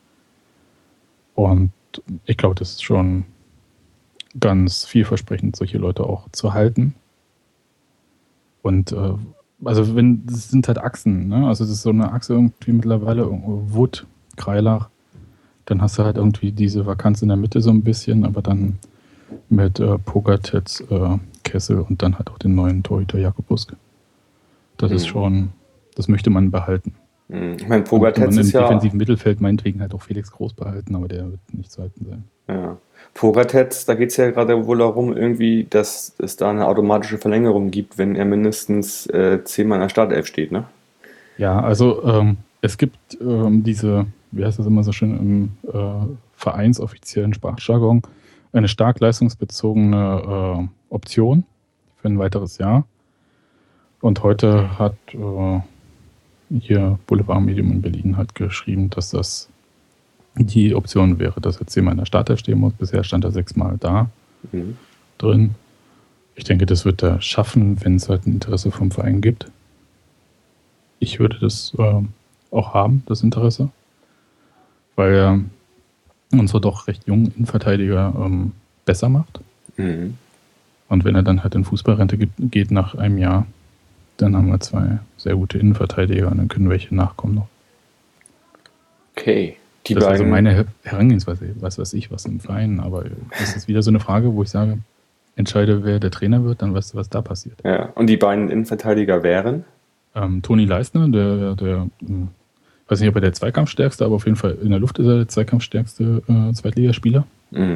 Und ich glaube, das ist schon ganz vielversprechend, solche Leute auch zu halten. Und das sind halt Achsen, ne? Also das ist so eine Achse irgendwie mittlerweile, Wood, Kreilach. Dann hast du halt irgendwie diese Vakanz in der Mitte so ein bisschen, aber dann mit Pogatetz, Kessel und dann halt auch den neuen Torhüter Jakob Busk. Das ist schon, das möchte man behalten. Ich meine, Pogatetz ist ja... im defensiven Mittelfeld meinetwegen halt auch Felix Groß behalten, aber der wird nicht zu halten sein. Ja. Pogatetz, da geht es ja gerade wohl darum, irgendwie, dass es da eine automatische Verlängerung gibt, wenn er mindestens 10-mal in der Startelf steht, ne? Ja, also es gibt diese, wie heißt das immer so schön im vereinsoffiziellen Sprachjargon, eine stark leistungsbezogene Option für ein weiteres Jahr. Und heute hat hier Boulevardmedium in Berlin halt geschrieben, dass das die Option wäre, dass er 10-mal in der Startelf stehen muss. Bisher stand er 6-mal da drin. Ich denke, das wird er schaffen, wenn es halt ein Interesse vom Verein gibt. Ich würde das auch haben, das Interesse, weil er unsere doch recht jungen Innenverteidiger besser macht. Und wenn er dann halt in Fußballrente geht nach einem Jahr, dann haben wir 2 sehr gute Innenverteidiger und dann können welche nachkommen noch. Okay. Das ist also meine Herangehensweise, was weiß ich, was im Verein, aber das ist wieder so eine Frage, wo ich sage, entscheide, wer der Trainer wird, dann weißt du, was da passiert. Ja, und die beiden Innenverteidiger wären? Toni Leistner, der ich weiß nicht, ob er der Zweikampfstärkste, aber auf jeden Fall in der Luft ist er der Zweikampfstärkste Zweitligaspieler.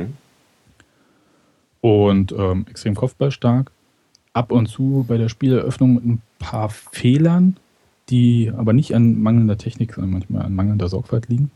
Und extrem kopfballstark. Ab und zu bei der Spieleröffnung mit ein paar Fehlern, die aber nicht an mangelnder Technik, sondern manchmal an mangelnder Sorgfalt liegen.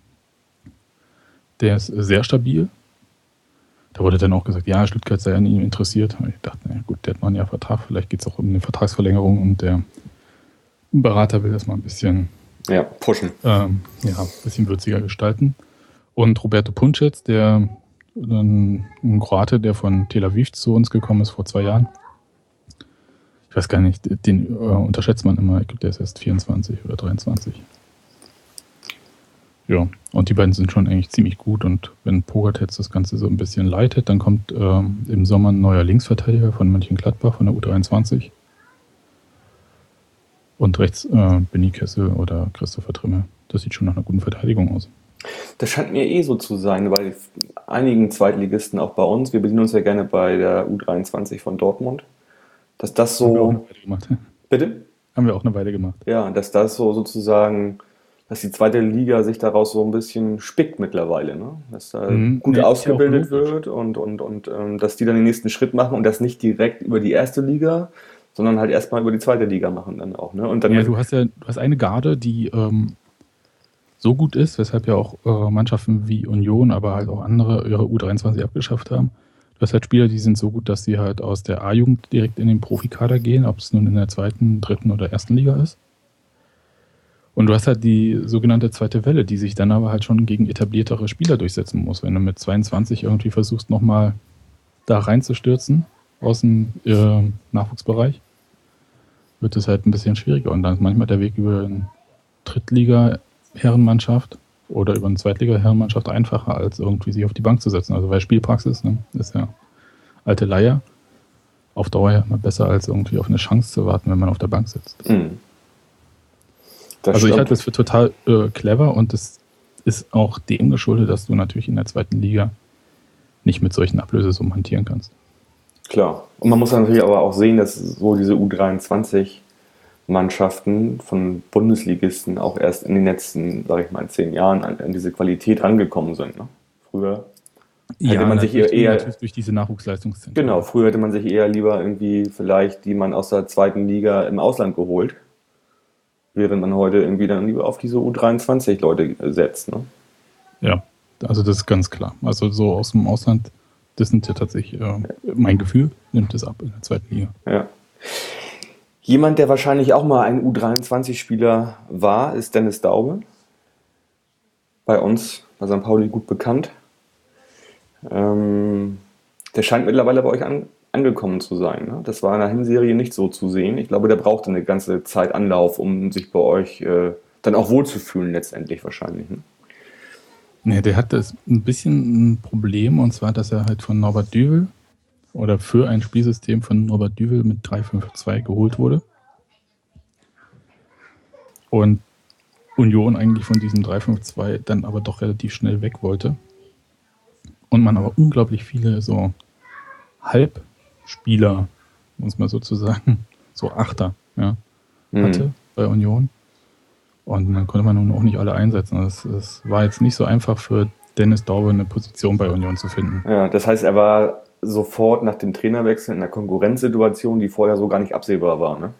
Der ist sehr stabil. Da wurde dann auch gesagt, ja, Stuttgart sei an ihm interessiert. Ich dachte, na gut, der hat noch ein Jahr Vertrag, vielleicht geht es auch um eine Vertragsverlängerung und der Berater will das mal ein bisschen pushen. Ein bisschen würziger gestalten. Und Roberto Puncic, der ein Kroate, der von Tel Aviv zu uns gekommen ist vor 2 Jahren. Ich weiß gar nicht, den unterschätzt man immer. Ich glaube, der ist erst 24 oder 23. Ja, und die beiden sind schon eigentlich ziemlich gut. Und wenn Pogatetz jetzt das Ganze so ein bisschen leitet, dann kommt im Sommer ein neuer Linksverteidiger von Mönchengladbach, von der U23. Und rechts Benny Kessel oder Christopher Trimmel. Das sieht schon nach einer guten Verteidigung aus. Das scheint mir so zu sein, bei einigen Zweitligisten, auch bei uns. Wir bedienen uns ja gerne bei der U23 von Dortmund. Dass das so... Haben wir auch eine Weile gemacht. Bitte? Haben wir auch eine Weile gemacht. Ja, dass das so sozusagen, dass die zweite Liga sich daraus so ein bisschen spickt mittlerweile, ne? Dass da gut ausgebildet wird und dass die dann den nächsten Schritt machen und das nicht direkt über die erste Liga, sondern halt erstmal über die zweite Liga machen dann auch, ne? Und dann du hast eine Garde, die so gut ist, weshalb ja auch Mannschaften wie Union, aber halt auch andere ihre U23 abgeschafft haben. Du hast halt Spieler, die sind so gut, dass sie halt aus der A-Jugend direkt in den Profikader gehen, ob es nun in der 2., 3. oder 1. Liga ist. Und du hast halt die sogenannte zweite Welle, die sich dann aber halt schon gegen etabliertere Spieler durchsetzen muss. Wenn du mit 22 irgendwie versuchst, nochmal da reinzustürzen aus dem Nachwuchsbereich, wird es halt ein bisschen schwieriger. Und dann ist manchmal der Weg über eine Drittliga-Herrenmannschaft oder über eine Zweitliga-Herrenmannschaft einfacher, als irgendwie sich auf die Bank zu setzen. Also weil Spielpraxis, ne, ist ja alte Leier. Auf Dauer ja immer besser, als irgendwie auf eine Chance zu warten, wenn man auf der Bank sitzt. Also ich halte das für total clever und das ist auch dem geschuldet, dass du natürlich in der 2. Liga nicht mit solchen Ablösesummen hantieren kannst. Klar. Und man muss natürlich aber auch sehen, dass so diese U23-Mannschaften von Bundesligisten auch erst in den letzten, sage ich mal, 10 Jahren an diese Qualität rangekommen sind. Ne? Früher hätte man sich eher durch diese Nachwuchsleistungszentren. Genau, früher hätte man sich eher lieber irgendwie vielleicht die man aus der 2. Liga im Ausland geholt, während man heute irgendwie dann lieber auf diese U23-Leute setzt. Ne? Ja, also das ist ganz klar. Also so aus dem Ausland, das nimmt ja tatsächlich, mein Gefühl, nimmt es ab in der 2. Liga. Ja. Jemand, der wahrscheinlich auch mal ein U23-Spieler war, ist Dennis Daube. Bei uns, bei St. Pauli gut bekannt. Der scheint mittlerweile bei euch angekommen zu sein. Ne? Das war in der Hinserie nicht so zu sehen. Ich glaube, der brauchte eine ganze Zeit Anlauf, um sich bei euch dann auch wohlzufühlen letztendlich wahrscheinlich. Ne? Ne, der hatte ein bisschen ein Problem, und zwar, dass er halt von Norbert Düvel oder für ein Spielsystem von Norbert Düvel mit 3-5-2 geholt wurde. Und Union eigentlich von diesem 3-5-2 dann aber doch relativ schnell weg wollte. Und man aber unglaublich viele so Halbspieler, muss man sozusagen, so Achter, ja, hatte bei Union. Und dann konnte man nun auch nicht alle einsetzen. Es war jetzt nicht so einfach für Dennis Daube eine Position bei Union zu finden. Ja, das heißt, er war sofort nach dem Trainerwechsel in einer Konkurrenzsituation, die vorher so gar nicht absehbar war, ne?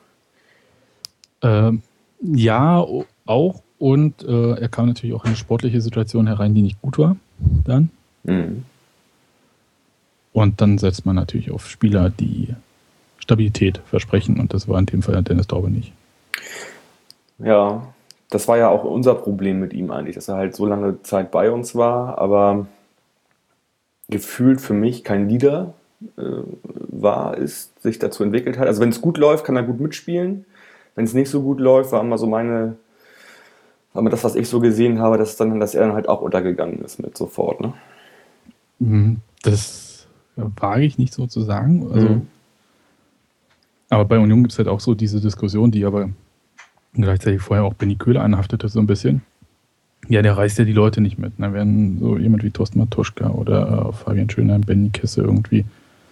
Ja, auch. Und er kam natürlich auch in eine sportliche Situation herein, die nicht gut war dann. Und dann setzt man natürlich auf Spieler, die Stabilität versprechen. Und das war in dem Fall Dennis Daube nicht. Ja, das war ja auch unser Problem mit ihm eigentlich, dass er halt so lange Zeit bei uns war, aber gefühlt für mich kein Leader sich dazu entwickelt hat. Also wenn es gut läuft, kann er gut mitspielen. Wenn es nicht so gut läuft, war immer das, was ich so gesehen habe, dass er dann halt auch untergegangen ist mit sofort. Ne? Das wage ich nicht so zu sagen. Also, aber bei Union gibt es halt auch so diese Diskussion, die aber gleichzeitig vorher auch Benny Köhler anhaftete so ein bisschen. Ja, der reißt ja die Leute nicht mit. Da werden so jemand wie Thorsten Matuschka oder Fabian Schönheim, Benny Kesse irgendwie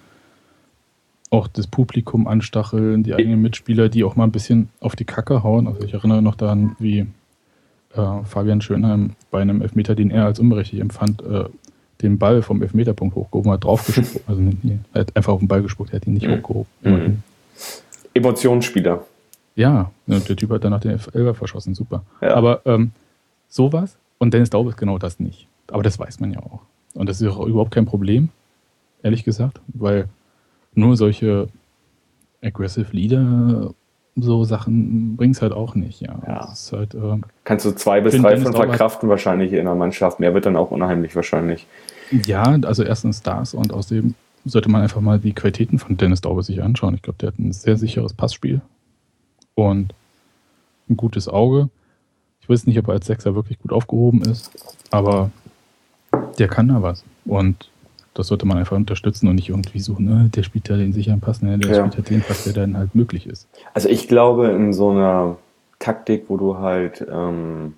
auch das Publikum anstacheln, die eigenen Mitspieler, die auch mal ein bisschen auf die Kacke hauen. Also ich erinnere noch daran, wie Fabian Schönheim bei einem Elfmeter, den er als unberechtigt empfand, den Ball vom Elfmeterpunkt hochgehoben hat, draufgespuckt. Also er hat einfach auf den Ball gespuckt, er hat ihn nicht hochgehoben. Emotionsspieler. Ja, der Typ hat danach den Elfer verschossen, super. Ja. Aber sowas, und Dennis Daube ist genau das nicht. Aber das weiß man ja auch. Und das ist auch überhaupt kein Problem, ehrlich gesagt, weil nur solche aggressive Leader, so Sachen bringt es halt auch nicht. Ja. Das ist halt, kannst du 2 bis 3 von verkraften wahrscheinlich in der Mannschaft. Mehr wird dann auch unheimlich wahrscheinlich. Ja, also erstens das und außerdem sollte man einfach mal die Qualitäten von Dennis Daube sich anschauen. Ich glaube, der hat ein sehr sicheres Passspiel und ein gutes Auge. Ich weiß nicht, ob er als Sechser wirklich gut aufgehoben ist, aber der kann da was. Und das sollte man einfach unterstützen und nicht irgendwie so, ne, der spielt ja den sicheren Pass, ne, der spielt ja den Pass, der dann halt möglich ist. Also ich glaube, in so einer Taktik, wo du halt so einen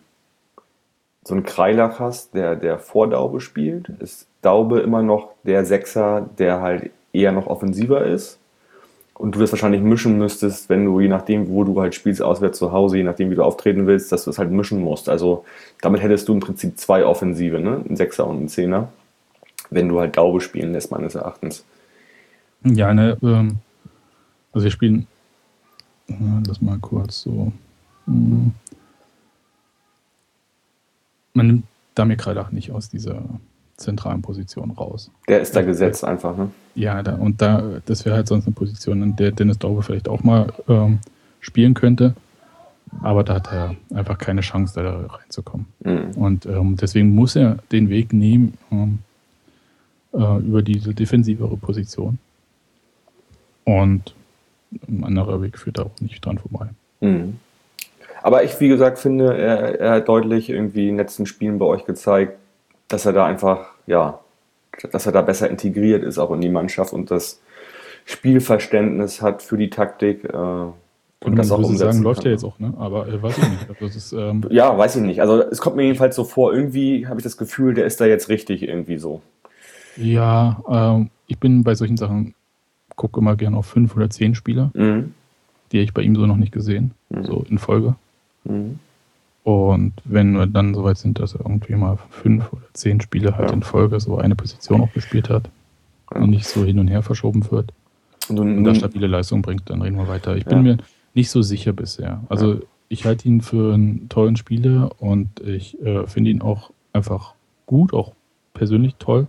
Kreilach hast, der vor Daube spielt, ist Daube immer noch der Sechser, der halt eher noch offensiver ist. Und du das wahrscheinlich mischen müsstest, wenn du, je nachdem, wo du halt spielst, auswärts zu Hause, je nachdem, wie du auftreten willst, dass du es halt mischen musst. Also damit hättest du im Prinzip 2 Offensive, ne? Ein Sechser und ein Zehner, wenn du halt Daube spielen lässt, meines Erachtens. Ja, ne, also wir spielen, das mal kurz so, man nimmt Damir Kreilach nicht aus dieser zentralen Position raus. Der ist da gesetzt einfach, ne? Ja, das wäre halt sonst eine Position, in der Dennis Daube vielleicht auch mal spielen könnte, aber da hat er einfach keine Chance, da reinzukommen. Und deswegen muss er den Weg nehmen über diese defensivere Position. Und ein anderer Weg führt da auch nicht dran vorbei. Aber ich, wie gesagt, finde, er hat deutlich irgendwie in den letzten Spielen bei euch gezeigt, dass er da einfach, dass er da besser integriert ist, auch in die Mannschaft und das Spielverständnis hat für die Taktik. Und das auch umsetzen sagen, läuft kann. Ja jetzt auch, ne? Aber weiß ich nicht. Das ist, ja, weiß ich nicht. Also es kommt mir jedenfalls so vor, irgendwie habe ich das Gefühl, der ist da jetzt richtig irgendwie so. Ja, ich bin bei solchen Sachen, gucke immer gerne auf 5 oder 10 Spieler. Die habe ich bei ihm so noch nicht gesehen, so in Folge. Und wenn wir dann soweit sind, dass er irgendwie mal 5 oder 10 Spiele halt in Folge so eine Position auch gespielt hat und nicht so hin und her verschoben wird und da stabile Leistung bringt, dann reden wir weiter. Ich bin mir nicht so sicher bisher. Also ich halte ihn für einen tollen Spieler und ich finde ihn auch einfach gut, auch persönlich toll.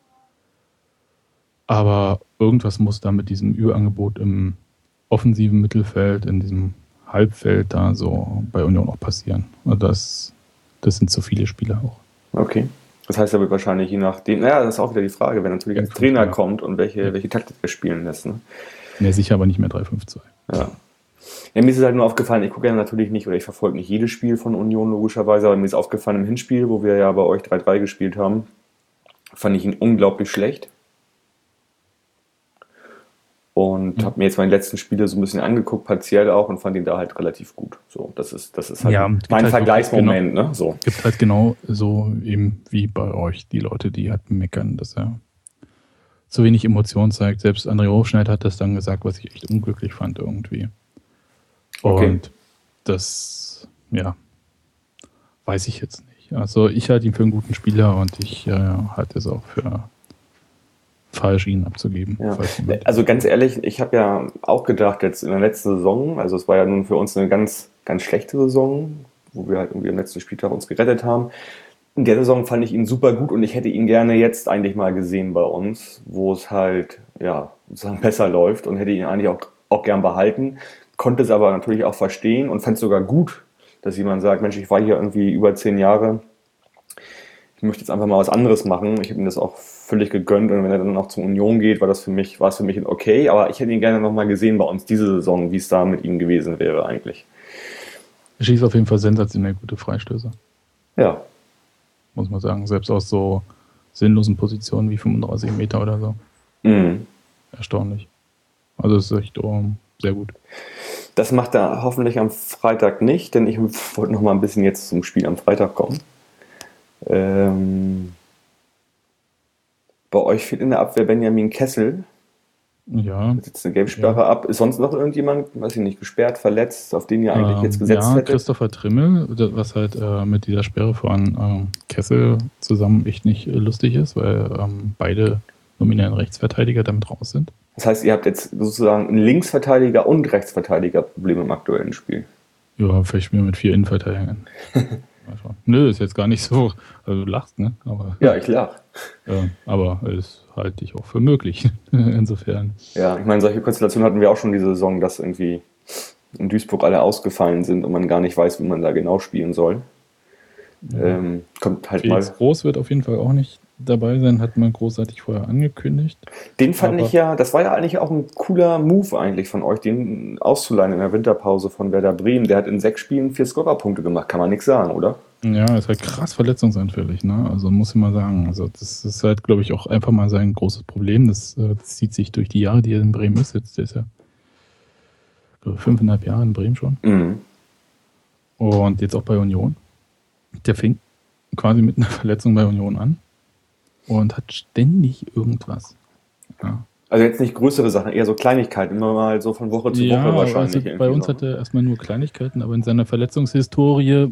Aber irgendwas muss da mit diesem Überangebot im offensiven Mittelfeld, in diesem Halbfeld da so bei Union auch passieren. Und das sind zu viele Spieler auch. Okay. Das heißt, er wird wahrscheinlich je nachdem, das ist auch wieder die Frage, wenn natürlich ein Trainer kommt und welche Taktik er spielen lässt. Ne? Ja, sicher, aber nicht mehr 3-5-2. Ja, mir ist es halt nur aufgefallen, ich gucke ja natürlich nicht, oder ich verfolge nicht jedes Spiel von Union logischerweise, aber mir ist aufgefallen im Hinspiel, wo wir ja bei euch 3-3 gespielt haben, fand ich ihn unglaublich schlecht. Und habe mir jetzt meine letzten Spiele so ein bisschen angeguckt, partiell auch, und fand ihn da halt relativ gut. So, das ist halt mein halt Vergleichsmoment. Genau, ne? So. Gibt halt genau so eben wie bei euch die Leute, die halt meckern, dass er zu wenig Emotion zeigt. Selbst André Hofschneider hat das dann gesagt, was ich echt unglücklich fand irgendwie. Und das, weiß ich jetzt nicht. Also ich halte ihn für einen guten Spieler und ich halte es auch für falsch, ihn abzugeben. Ja. Also ganz ehrlich, ich habe ja auch gedacht, jetzt in der letzten Saison, also es war ja nun für uns eine ganz, ganz schlechte Saison, wo wir halt irgendwie am letzten Spieltag uns gerettet haben, in der Saison fand ich ihn super gut und ich hätte ihn gerne jetzt eigentlich mal gesehen bei uns, wo es halt ja sozusagen besser läuft und hätte ihn eigentlich auch gern behalten, konnte es aber natürlich auch verstehen und fand es sogar gut, dass jemand sagt, Mensch, ich war hier irgendwie über 10 Jahre, ich möchte jetzt einfach mal was anderes machen. Ich habe ihm das auch völlig gegönnt und wenn er dann noch zur Union geht, war es für mich okay, aber ich hätte ihn gerne nochmal gesehen bei uns diese Saison, wie es da mit ihm gewesen wäre eigentlich. Er schießt auf jeden Fall sensationell gute Freistöße. Ja. Muss man sagen. Selbst aus so sinnlosen Positionen wie 35 Meter oder so. Erstaunlich. Also es ist echt sehr gut. Das macht er hoffentlich am Freitag nicht, denn ich wollte noch mal ein bisschen jetzt zum Spiel am Freitag kommen. Bei euch fehlt in der Abwehr Benjamin Kessel. Ja. Jetzt eine Gelbsperre ab. Ist sonst noch irgendjemand, weiß ich nicht, gesperrt, verletzt, auf den ihr eigentlich jetzt gesetzt hättet? Christopher Trimmel, was halt mit dieser Sperre von Kessel zusammen echt nicht lustig ist, weil beide nominellen Rechtsverteidiger damit raus sind. Das heißt, ihr habt jetzt sozusagen einen Linksverteidiger und Rechtsverteidiger-Problem im aktuellen Spiel. Ja, vielleicht mir mit 4 Innenverteidigern. Nö, ist jetzt gar nicht so. Also du lachst, ne? Aber, ja, ich lach. Aber es halte ich auch für möglich. Insofern. Ja, ich meine, solche Konstellationen hatten wir auch schon diese Saison, dass irgendwie in Duisburg alle ausgefallen sind und man gar nicht weiß, wie man da genau spielen soll. Ja. Kommt halt Felix mal. Groß wird auf jeden Fall auch nicht dabei sein, hat man großartig vorher angekündigt. Den fand ich ja, das war ja eigentlich auch ein cooler Move eigentlich von euch, den auszuleihen in der Winterpause von Werder Bremen. Der hat in 6 Spielen 4 Scorerpunkte gemacht, kann man nichts sagen, oder? Ja, ist halt krass verletzungsanfällig, ne? Also muss ich mal sagen. Also das ist halt, glaube ich, auch einfach mal sein großes Problem. Das zieht sich durch die Jahre, die er in Bremen ist. Jetzt ist er, glaube ich, 5,5 Jahre in Bremen schon. Und jetzt auch bei Union. Der fing quasi mit einer Verletzung bei Union an und hat ständig irgendwas. Ja. Also jetzt nicht größere Sachen, eher so Kleinigkeiten, immer mal so von Woche zu Woche wahrscheinlich. Also bei uns hat er erstmal nur Kleinigkeiten, aber in seiner Verletzungshistorie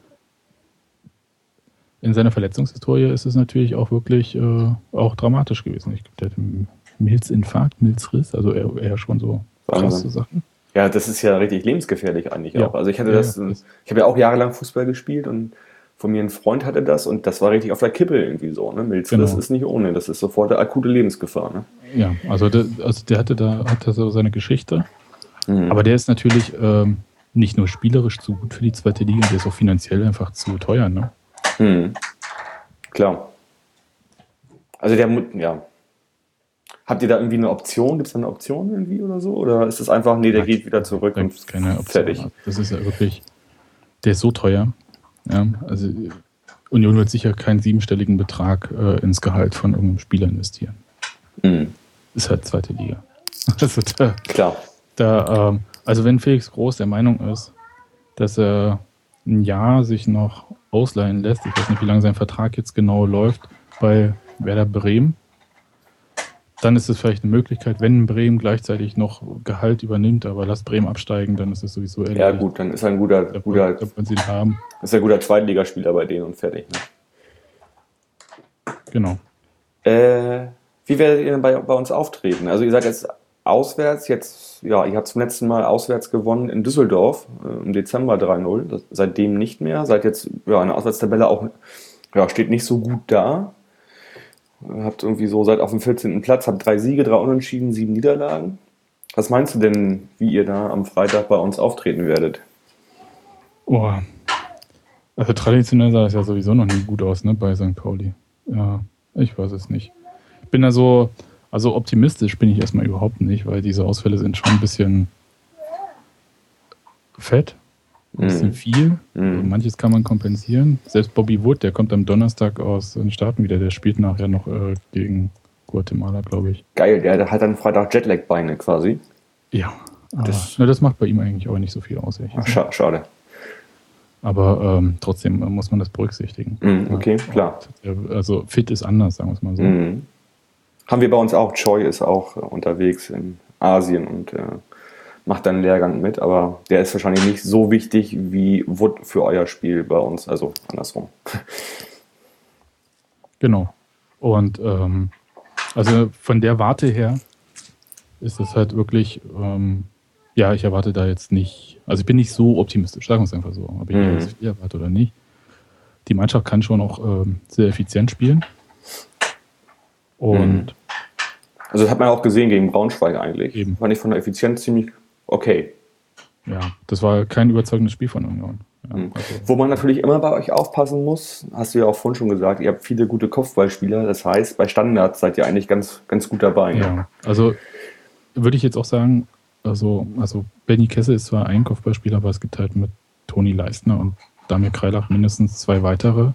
ist es natürlich auch wirklich auch dramatisch gewesen. Ich glaube, der hat einen Milzinfarkt, Milzriss, also eher schon so krasse Sachen. Ja, das ist ja richtig lebensgefährlich eigentlich auch. Also ich hatte ich habe ja auch jahrelang Fußball gespielt und von mir ein Freund hatte das und das war richtig auf der Kippe irgendwie so. Ne? Milzriss ist nicht ohne, das ist sofort eine akute Lebensgefahr. Ne? Ja, also der hatte so seine Geschichte, aber der ist natürlich nicht nur spielerisch zu gut für die zweite Liga, der ist auch finanziell einfach zu teuer. Ne? Klar. Also habt ihr da irgendwie eine Option? Gibt es da eine Option irgendwie oder so? Oder ist das einfach, der geht wieder zurück und keine Option. Fertig? Das ist ja wirklich, der ist so teuer. Ja, also Union wird sicher keinen 7-stelligen Betrag ins Gehalt von irgendeinem Spieler investieren. Ist halt zweite Liga. Also klar. Also wenn Felix Groß der Meinung ist, dass er ein Jahr sich noch ausleihen lässt, ich weiß nicht, wie lange sein Vertrag jetzt genau läuft, bei Werder Bremen, dann ist es vielleicht eine Möglichkeit, wenn Bremen gleichzeitig noch Gehalt übernimmt, aber lasst Bremen absteigen, dann ist es sowieso erledigt. Ja gut, dann ist er ein guter Zweitligaspieler bei denen und fertig. Ne? Genau. Wie werdet ihr denn bei uns auftreten? Also ihr seid jetzt auswärts, ihr habt zum letzten Mal auswärts gewonnen in Düsseldorf im Dezember 3-0, seitdem nicht mehr, seid jetzt in der Auswärtstabelle auch, steht nicht so gut da. Habt irgendwie so, seid auf dem 14. Platz, habt 3 Siege, 3 Unentschieden, 7 Niederlagen. Was meinst du denn, wie ihr da am Freitag bei uns auftreten werdet? Also traditionell sah es ja sowieso noch nie gut aus, ne, bei St. Pauli. Ja, ich weiß es nicht. Ich bin also optimistisch bin ich erstmal überhaupt nicht, weil diese Ausfälle sind schon ein bisschen fett. Ein bisschen viel. Manches kann man kompensieren. Selbst Bobby Wood, der kommt am Donnerstag aus den Staaten wieder. Der spielt nachher noch gegen Guatemala, glaube ich. Geil, der hat dann Freitag Jetlag-Beine quasi. Ja. Das macht bei ihm eigentlich auch nicht so viel aus. Schade. Aber trotzdem muss man das berücksichtigen. Okay, klar. Also fit ist anders, sagen wir es mal so. Haben wir bei uns auch. Choi ist auch unterwegs in Asien und macht dann einen Lehrgang mit, aber der ist wahrscheinlich nicht so wichtig wie Wood für euer Spiel bei uns, also andersrum. Genau. Und also von der Warte her ist es halt wirklich, ich erwarte da jetzt nicht, also ich bin nicht so optimistisch, sagen wir es einfach so, ob ich jetzt viel erwarte oder nicht. die Mannschaft kann schon auch sehr effizient spielen. Und also das hat man auch gesehen gegen Braunschweig eigentlich. Eben. Fand ich von der Effizienz ziemlich okay. Ja, das war kein überzeugendes Spiel von Union. Ja, also. Wo man natürlich immer bei euch aufpassen muss, hast du ja auch vorhin schon gesagt, ihr habt viele gute Kopfballspieler, das heißt, bei Standards seid ihr eigentlich ganz, ganz gut dabei. Ja, ne? Also würde ich jetzt auch sagen, also Benny Kessel ist zwar ein Kopfballspieler, aber es gibt halt mit Toni Leistner und Damir Kreilach mindestens 2 weitere.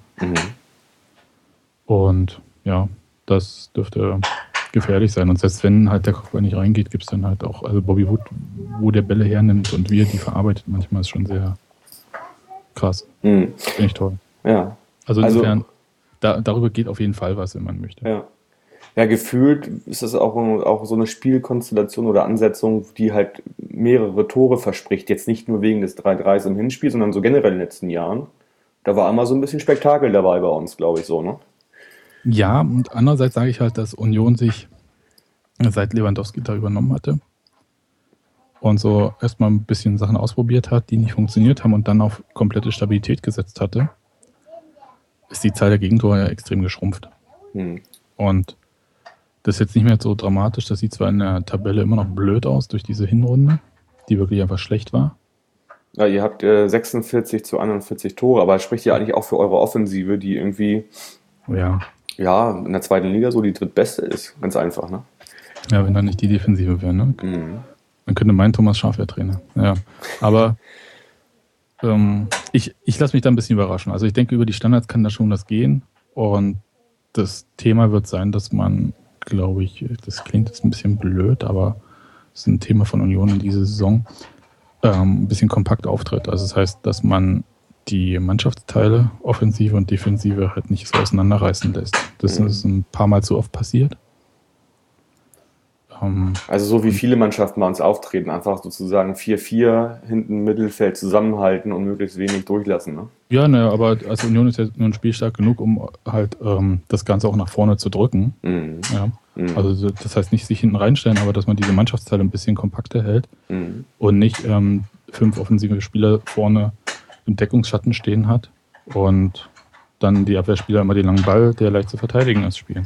Und ja, das dürfte gefährlich sein. Und selbst wenn halt der Kopfball nicht reingeht, gibt es dann halt auch, also Bobby Wood, wo der Bälle hernimmt und wie er die verarbeitet, manchmal ist schon sehr krass. Finde ich toll. Ja. Also insofern, darüber geht auf jeden Fall was, wenn man möchte. Ja. Ja, gefühlt ist das auch so eine Spielkonstellation oder Ansetzung, die halt mehrere Tore verspricht. Jetzt nicht nur wegen des 3-3s im Hinspiel, sondern so generell in den letzten Jahren. Da war immer so ein bisschen Spektakel dabei bei uns, glaube ich, so, ne? Ja, und andererseits sage ich halt, dass Union sich seit Lewandowski da übernommen hatte und so erstmal ein bisschen Sachen ausprobiert hat, die nicht funktioniert haben und dann auf komplette Stabilität gesetzt hatte, ist die Zahl der Gegentore ja extrem geschrumpft. Und das ist jetzt nicht mehr so dramatisch, das sieht zwar in der Tabelle immer noch blöd aus durch diese Hinrunde, die wirklich einfach schlecht war. Ja, ihr habt 46 zu 41 Tore, aber das spricht ja eigentlich auch für eure Offensive, die irgendwie ja, in der zweiten Liga so die drittbeste ist. Ganz einfach, ne? Ja, wenn dann nicht die Defensive wäre, ne? Dann könnte mein Thomas Schaaf ja Trainer. Ja, aber ich lasse mich da ein bisschen überraschen. Also ich denke, über die Standards kann da schon was gehen. Und das Thema wird sein, dass man, glaube ich, das klingt jetzt ein bisschen blöd, aber es ist ein Thema von Union in dieser Saison, ein bisschen kompakt auftritt. Also das heißt, dass man die Mannschaftsteile, Offensive und Defensive, halt nicht so auseinanderreißen lässt. Das ist ein paar Mal zu oft passiert. Also so wie viele Mannschaften bei uns auftreten, einfach sozusagen 4-4 hinten Mittelfeld zusammenhalten und möglichst wenig durchlassen. Ne? Ja, aber also Union ist ja nun spielstark genug, um halt das Ganze auch nach vorne zu drücken. Ja. Also das heißt nicht sich hinten reinstellen, aber dass man diese Mannschaftsteile ein bisschen kompakter hält und nicht 5 offensive Spieler vorne im Deckungsschatten stehen hat und dann die Abwehrspieler immer den langen Ball, der leicht zu verteidigen ist, spielen.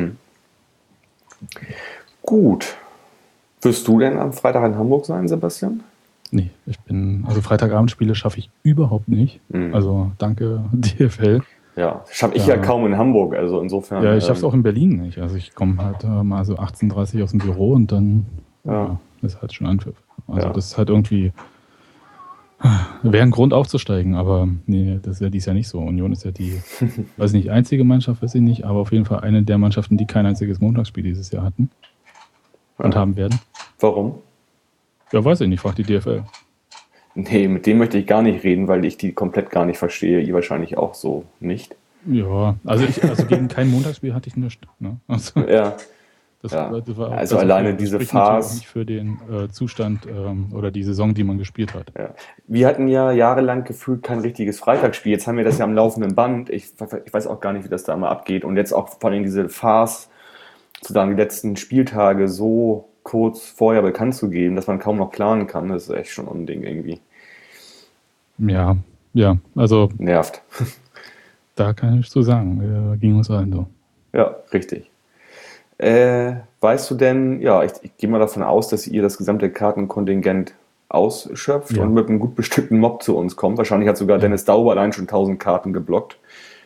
Gut. Wirst du denn am Freitag in Hamburg sein, Sebastian? Nee, also Freitagabendspiele schaffe ich überhaupt nicht. Also danke DFL. Ja, schaffe ich ja kaum in Hamburg, also insofern. Ja, ich schaffe es auch in Berlin nicht. Also ich komme halt mal so 18:30 aus dem Büro und dann ist halt schon Anpfiff. Also das ist halt irgendwie, wäre ein Grund aufzusteigen, aber nee, das ist ja dies Jahr nicht so. Union ist ja die, weiß nicht, einzige Mannschaft, weiß ich nicht, aber auf jeden Fall eine der Mannschaften, die kein einziges Montagsspiel dieses Jahr hatten und haben werden. Warum? Ja, weiß ich nicht, frag die DFL. Nee, mit dem möchte ich gar nicht reden, weil ich die komplett gar nicht verstehe. Ihr wahrscheinlich auch so nicht. Ja, also gegen kein Montagsspiel hatte ich nichts. Ne? Also, das war also alleine diese Phase. Nicht für den Zustand oder die Saison, die man gespielt hat. Ja. Wir hatten ja jahrelang gefühlt kein richtiges Freitagsspiel. Jetzt haben wir das ja am laufenden Band. Ich weiß auch gar nicht, wie das da mal abgeht. Und jetzt auch vor allem diese Phase, sozusagen die letzten Spieltage so kurz vorher bekannt zu geben, dass man kaum noch planen kann, das ist echt schon ein Unding irgendwie. Ja, also nervt. Da kann ich so sagen, ging uns allen so. Ja, richtig. Weißt du denn, ich gehe mal davon aus, dass ihr das gesamte Kartenkontingent ausschöpft und mit einem gut bestückten Mob zu uns kommt. Wahrscheinlich hat sogar Dennis Dauber allein schon 1000 Karten geblockt.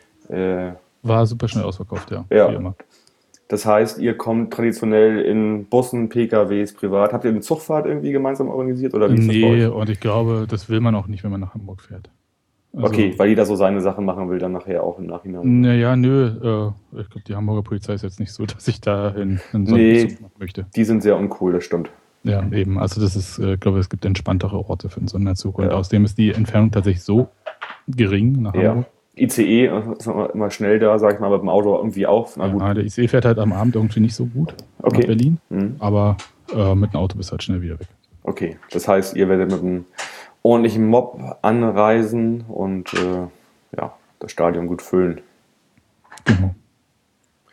War super schnell ausverkauft, ja. Wie immer. Das heißt, ihr kommt traditionell in Bussen, PKWs, privat. Habt ihr eine Zugfahrt irgendwie gemeinsam organisiert? Oder wie ist das bei euch? Und ich glaube, das will man auch nicht, wenn man nach Hamburg fährt. Also, okay, weil jeder so seine Sachen machen will, dann nachher auch im Nachhinein. Naja, ich glaube, die Hamburger Polizei ist jetzt nicht so, dass ich da in so einen Zug machen möchte. Die sind sehr uncool, das stimmt. Ja, eben. Also das ist, ich glaube, es gibt entspanntere Orte für so einen Zug. Und außerdem ist die Entfernung tatsächlich so gering nach Hamburg. ICE ist immer schnell da, sag ich mal, mit dem Auto irgendwie auch. Na gut. Der ICE fährt halt am Abend irgendwie nicht so gut nach Berlin, aber mit dem Auto bist du halt schnell wieder weg. Okay, das heißt, ihr werdet mit einem ordentlichen Mob anreisen und das Stadion gut füllen. Genau.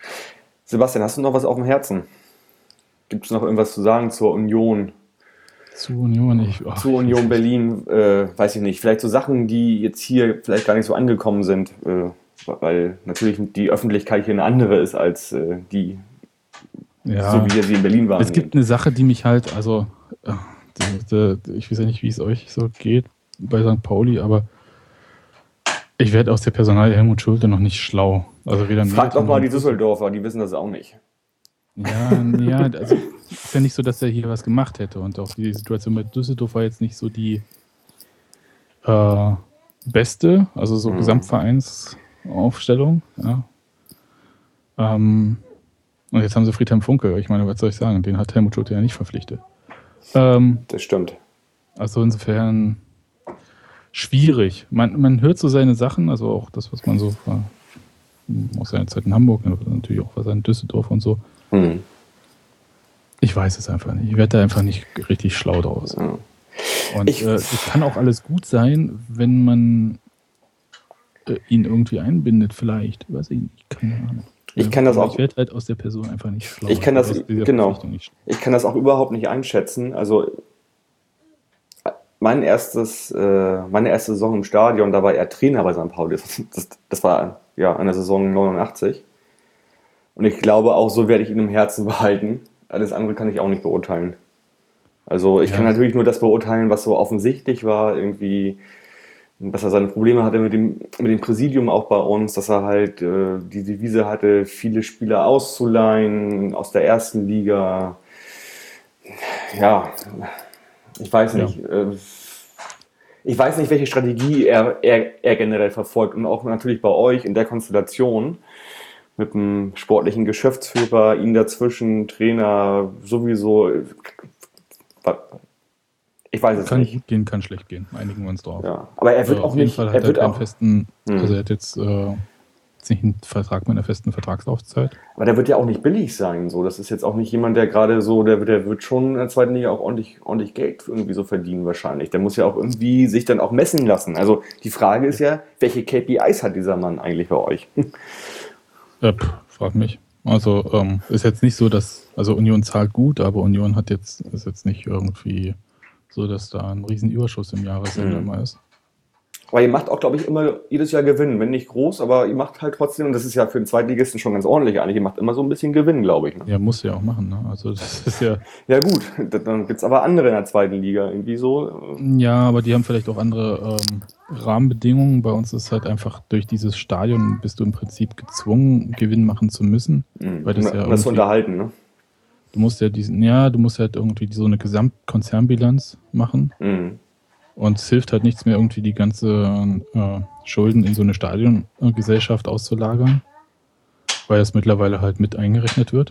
Sebastian, hast du noch was auf dem Herzen? Gibt es noch irgendwas zu sagen zur Union? Zu Union, zu Union Berlin, weiß ich nicht. Vielleicht so Sachen, die jetzt hier vielleicht gar nicht so angekommen sind, weil natürlich die Öffentlichkeit hier eine andere ist als die, ja, so wie sie in Berlin waren. Es gibt eine Sache, die mich halt, also ich weiß ja nicht, wie es euch so geht bei St. Pauli, aber ich werde aus der Personalie Helmut Schulte noch nicht schlau. Also weder Frag doch mal die Düsseldorfer, die wissen das auch nicht. Ja, also ist ja nicht so, dass er hier was gemacht hätte. Und auch die Situation mit Düsseldorf war jetzt nicht so die beste, also so Gesamtvereinsaufstellung. Ja. Und jetzt haben sie Friedhelm Funke. Ich meine, was soll ich sagen? Den hat Helmut Schulte ja nicht verpflichtet. Das stimmt. Also insofern schwierig. Man hört so seine Sachen, also auch das, was man so aus seiner Zeit in Hamburg, natürlich auch was in Düsseldorf und so. Ich weiß es einfach nicht. Ich werde da einfach nicht richtig schlau draus. Und es kann auch alles gut sein, wenn man ihn irgendwie einbindet, vielleicht. Weiß ich nicht, keine Ahnung. Ich werde halt aus der Person einfach nicht schlau. Ich kann das auch überhaupt nicht einschätzen. Also meine erste Saison im Stadion, da war er Trainer bei St. Pauli. Das war ja in der Saison 89. Und ich glaube, auch so werde ich ihn im Herzen behalten. Alles andere kann ich auch nicht beurteilen. Also ich kann natürlich nur das beurteilen, was so offensichtlich war, irgendwie, dass er seine Probleme hatte mit dem Präsidium auch bei uns, dass er halt die Devise hatte, viele Spieler auszuleihen aus der ersten Liga. Ja, ich weiß nicht. Ich weiß nicht, welche Strategie er generell verfolgt und auch natürlich bei euch in der Konstellation mit dem sportlichen Geschäftsführer, ihn dazwischen, Trainer, sowieso. Ich weiß es nicht. Kann gut gehen, kann schlecht gehen. Einigen wir uns drauf. Ja, aber er wird auch nicht. Auf jeden Fall hat er keinen festen. Also er hat jetzt nicht einen Vertrag mit einer festen Vertragslaufzeit. Aber der wird ja auch nicht billig sein. So, das ist jetzt auch nicht jemand, der gerade so, der wird schon in der zweiten Liga auch ordentlich Geld irgendwie so verdienen wahrscheinlich. Der muss ja auch irgendwie sich dann auch messen lassen. Also die Frage ist ja, welche KPIs hat dieser Mann eigentlich bei euch? Frag mich. Also ist jetzt nicht so, dass, also Union zahlt gut, aber Union ist jetzt nicht irgendwie so, dass da ein Riesenüberschuss im Jahresende immer ist. Aber ihr macht auch, glaube ich, immer jedes Jahr Gewinn. Wenn nicht groß, aber ihr macht halt trotzdem, und das ist ja für den Zweitligisten schon ganz ordentlich eigentlich, ihr macht immer so ein bisschen Gewinn, glaube ich. Ne? Ja, muss ja auch machen, ne? Also das ist ja... Ja gut, dann gibt es aber andere in der zweiten Liga irgendwie so. Ja, aber die haben vielleicht auch andere Rahmenbedingungen. Bei uns ist halt einfach durch dieses Stadion bist du im Prinzip gezwungen, Gewinn machen zu müssen. Weil das zu unterhalten, ne? Du musst halt irgendwie so eine Gesamtkonzernbilanz machen. Und es hilft halt nichts mehr, irgendwie die ganze Schulden in so eine Stadiongesellschaft auszulagern, weil das mittlerweile halt mit eingerechnet wird.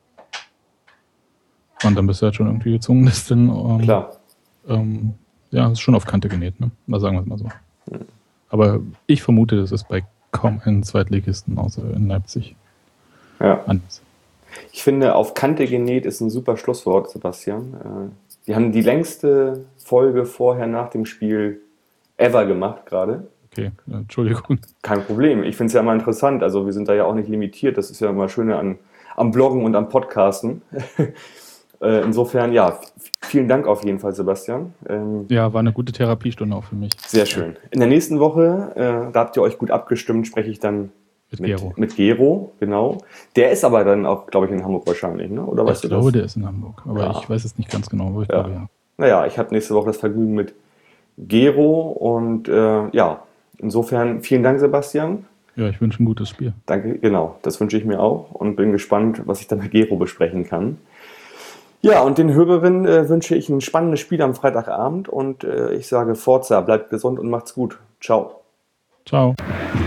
Und dann bist du halt schon irgendwie gezwungen, das dann klar. Ist schon auf Kante genäht, ne? Mal sagen wir es mal so. Aber ich vermute, das ist bei kaum einem Zweitligisten, außer in Leipzig. Ja. Anders. Ich finde, auf Kante genäht ist ein super Schlusswort, Sebastian. Wir haben die längste Folge vorher nach dem Spiel ever gemacht gerade. Okay, Entschuldigung. Kein Problem. Ich finde es ja immer interessant. Also wir sind da ja auch nicht limitiert. Das ist ja immer schöner am Bloggen und am Podcasten. Insofern, ja, vielen Dank auf jeden Fall, Sebastian. Ja, war eine gute Therapiestunde auch für mich. Sehr schön. In der nächsten Woche, da habt ihr euch gut abgestimmt, spreche ich dann mit Gero, genau. Der ist aber dann auch, glaube ich, in Hamburg wahrscheinlich, ne? Oder weißt du das? Ich glaube, der ist in Hamburg, aber ich weiß es nicht ganz genau, wo ich glaube, ja. Naja, ich habe nächste Woche das Vergnügen mit Gero und insofern vielen Dank, Sebastian. Ja, ich wünsche ein gutes Spiel. Danke, genau, das wünsche ich mir auch und bin gespannt, was ich dann mit Gero besprechen kann. Ja, und den Hörerinnen wünsche ich ein spannendes Spiel am Freitagabend und ich sage Forza, bleibt gesund und macht's gut. Ciao. Ciao.